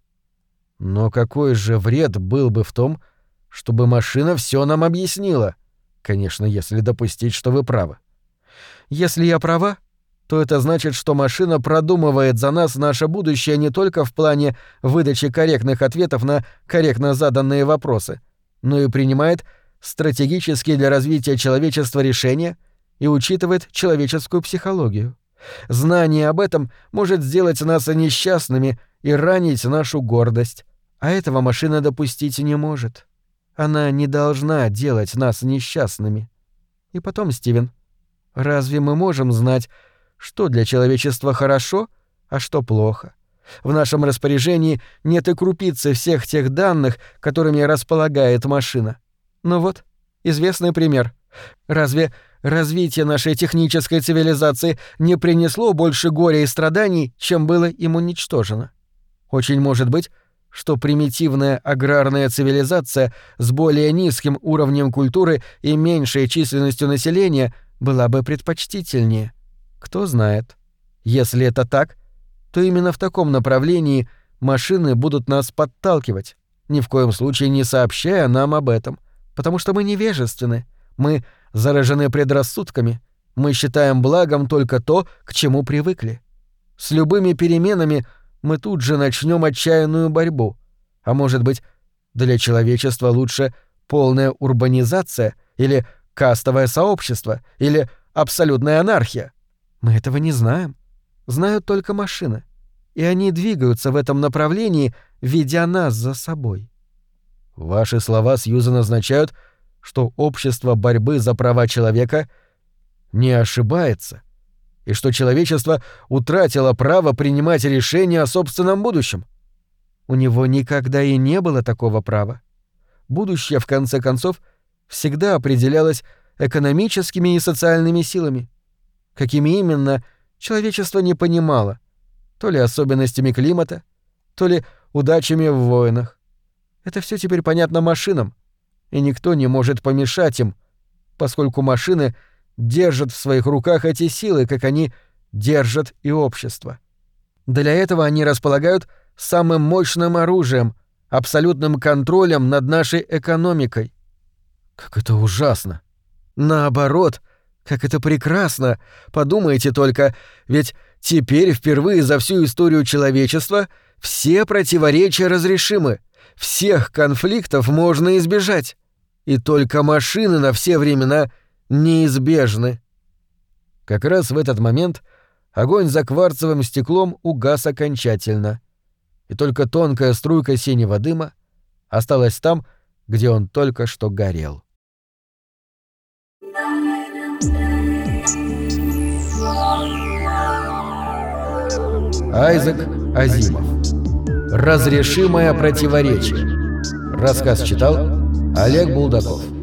Но какой же вред был бы в том, чтобы машина все нам объяснила? Конечно, если допустить, что вы правы. Если я права, то это значит, что машина продумывает за нас наше будущее не только в плане выдачи корректных ответов на корректно заданные вопросы, но и принимает стратегические для развития человечества решения и учитывает человеческую психологию. Знание об этом может сделать нас несчастными и ранить нашу гордость, а этого машина допустить не может. Она не должна делать нас несчастными. И потом, Стивен, разве мы можем знать, что для человечества хорошо, а что плохо? В нашем распоряжении нет и крупицы всех тех данных, которыми располагает машина. Ну вот, известный пример. Разве развитие нашей технической цивилизации не принесло больше горя и страданий, чем было им уничтожено? Очень может быть, что примитивная аграрная цивилизация с более низким уровнем культуры и меньшей численностью населения была бы предпочтительнее. Кто знает. Если это так, то именно в таком направлении машины будут нас подталкивать, ни в коем случае не сообщая нам об этом, потому что мы невежественны, мы заражены предрассудками, мы считаем благом только то, к чему привыкли. С любыми переменами мы тут же начнем отчаянную борьбу. А может быть, для человечества лучше полная урбанизация или кастовое сообщество или абсолютная анархия? Мы этого не знаем. знают только машины, и они двигаются в этом направлении, ведя нас за собой. Ваши слова, Сьюзен, означают, что общество борьбы за права человека не ошибается, и что человечество утратило право принимать решения о собственном будущем. У него никогда и не было такого права. Будущее, в конце концов, всегда определялось экономическими и социальными силами. Какими именно, человечество не понимало, то ли особенностями климата, то ли удачами в войнах. Это все теперь понятно машинам, и никто не может помешать им, поскольку машины держат в своих руках эти силы, как они держат и общество. Для этого они располагают самым мощным оружием, абсолютным контролем над нашей экономикой. Как это ужасно! Наоборот, как это прекрасно! Подумайте только, ведь теперь впервые за всю историю человечества все противоречия разрешимы, всех конфликтов можно избежать, и только машины на все времена неизбежны. Как раз в этот момент огонь за кварцевым стеклом угас окончательно, и только тонкая струйка синего дыма осталась там, где он только что горел. Айзек Азимов. «Разрешимое противоречие». Рассказ читал Олег Булдаков.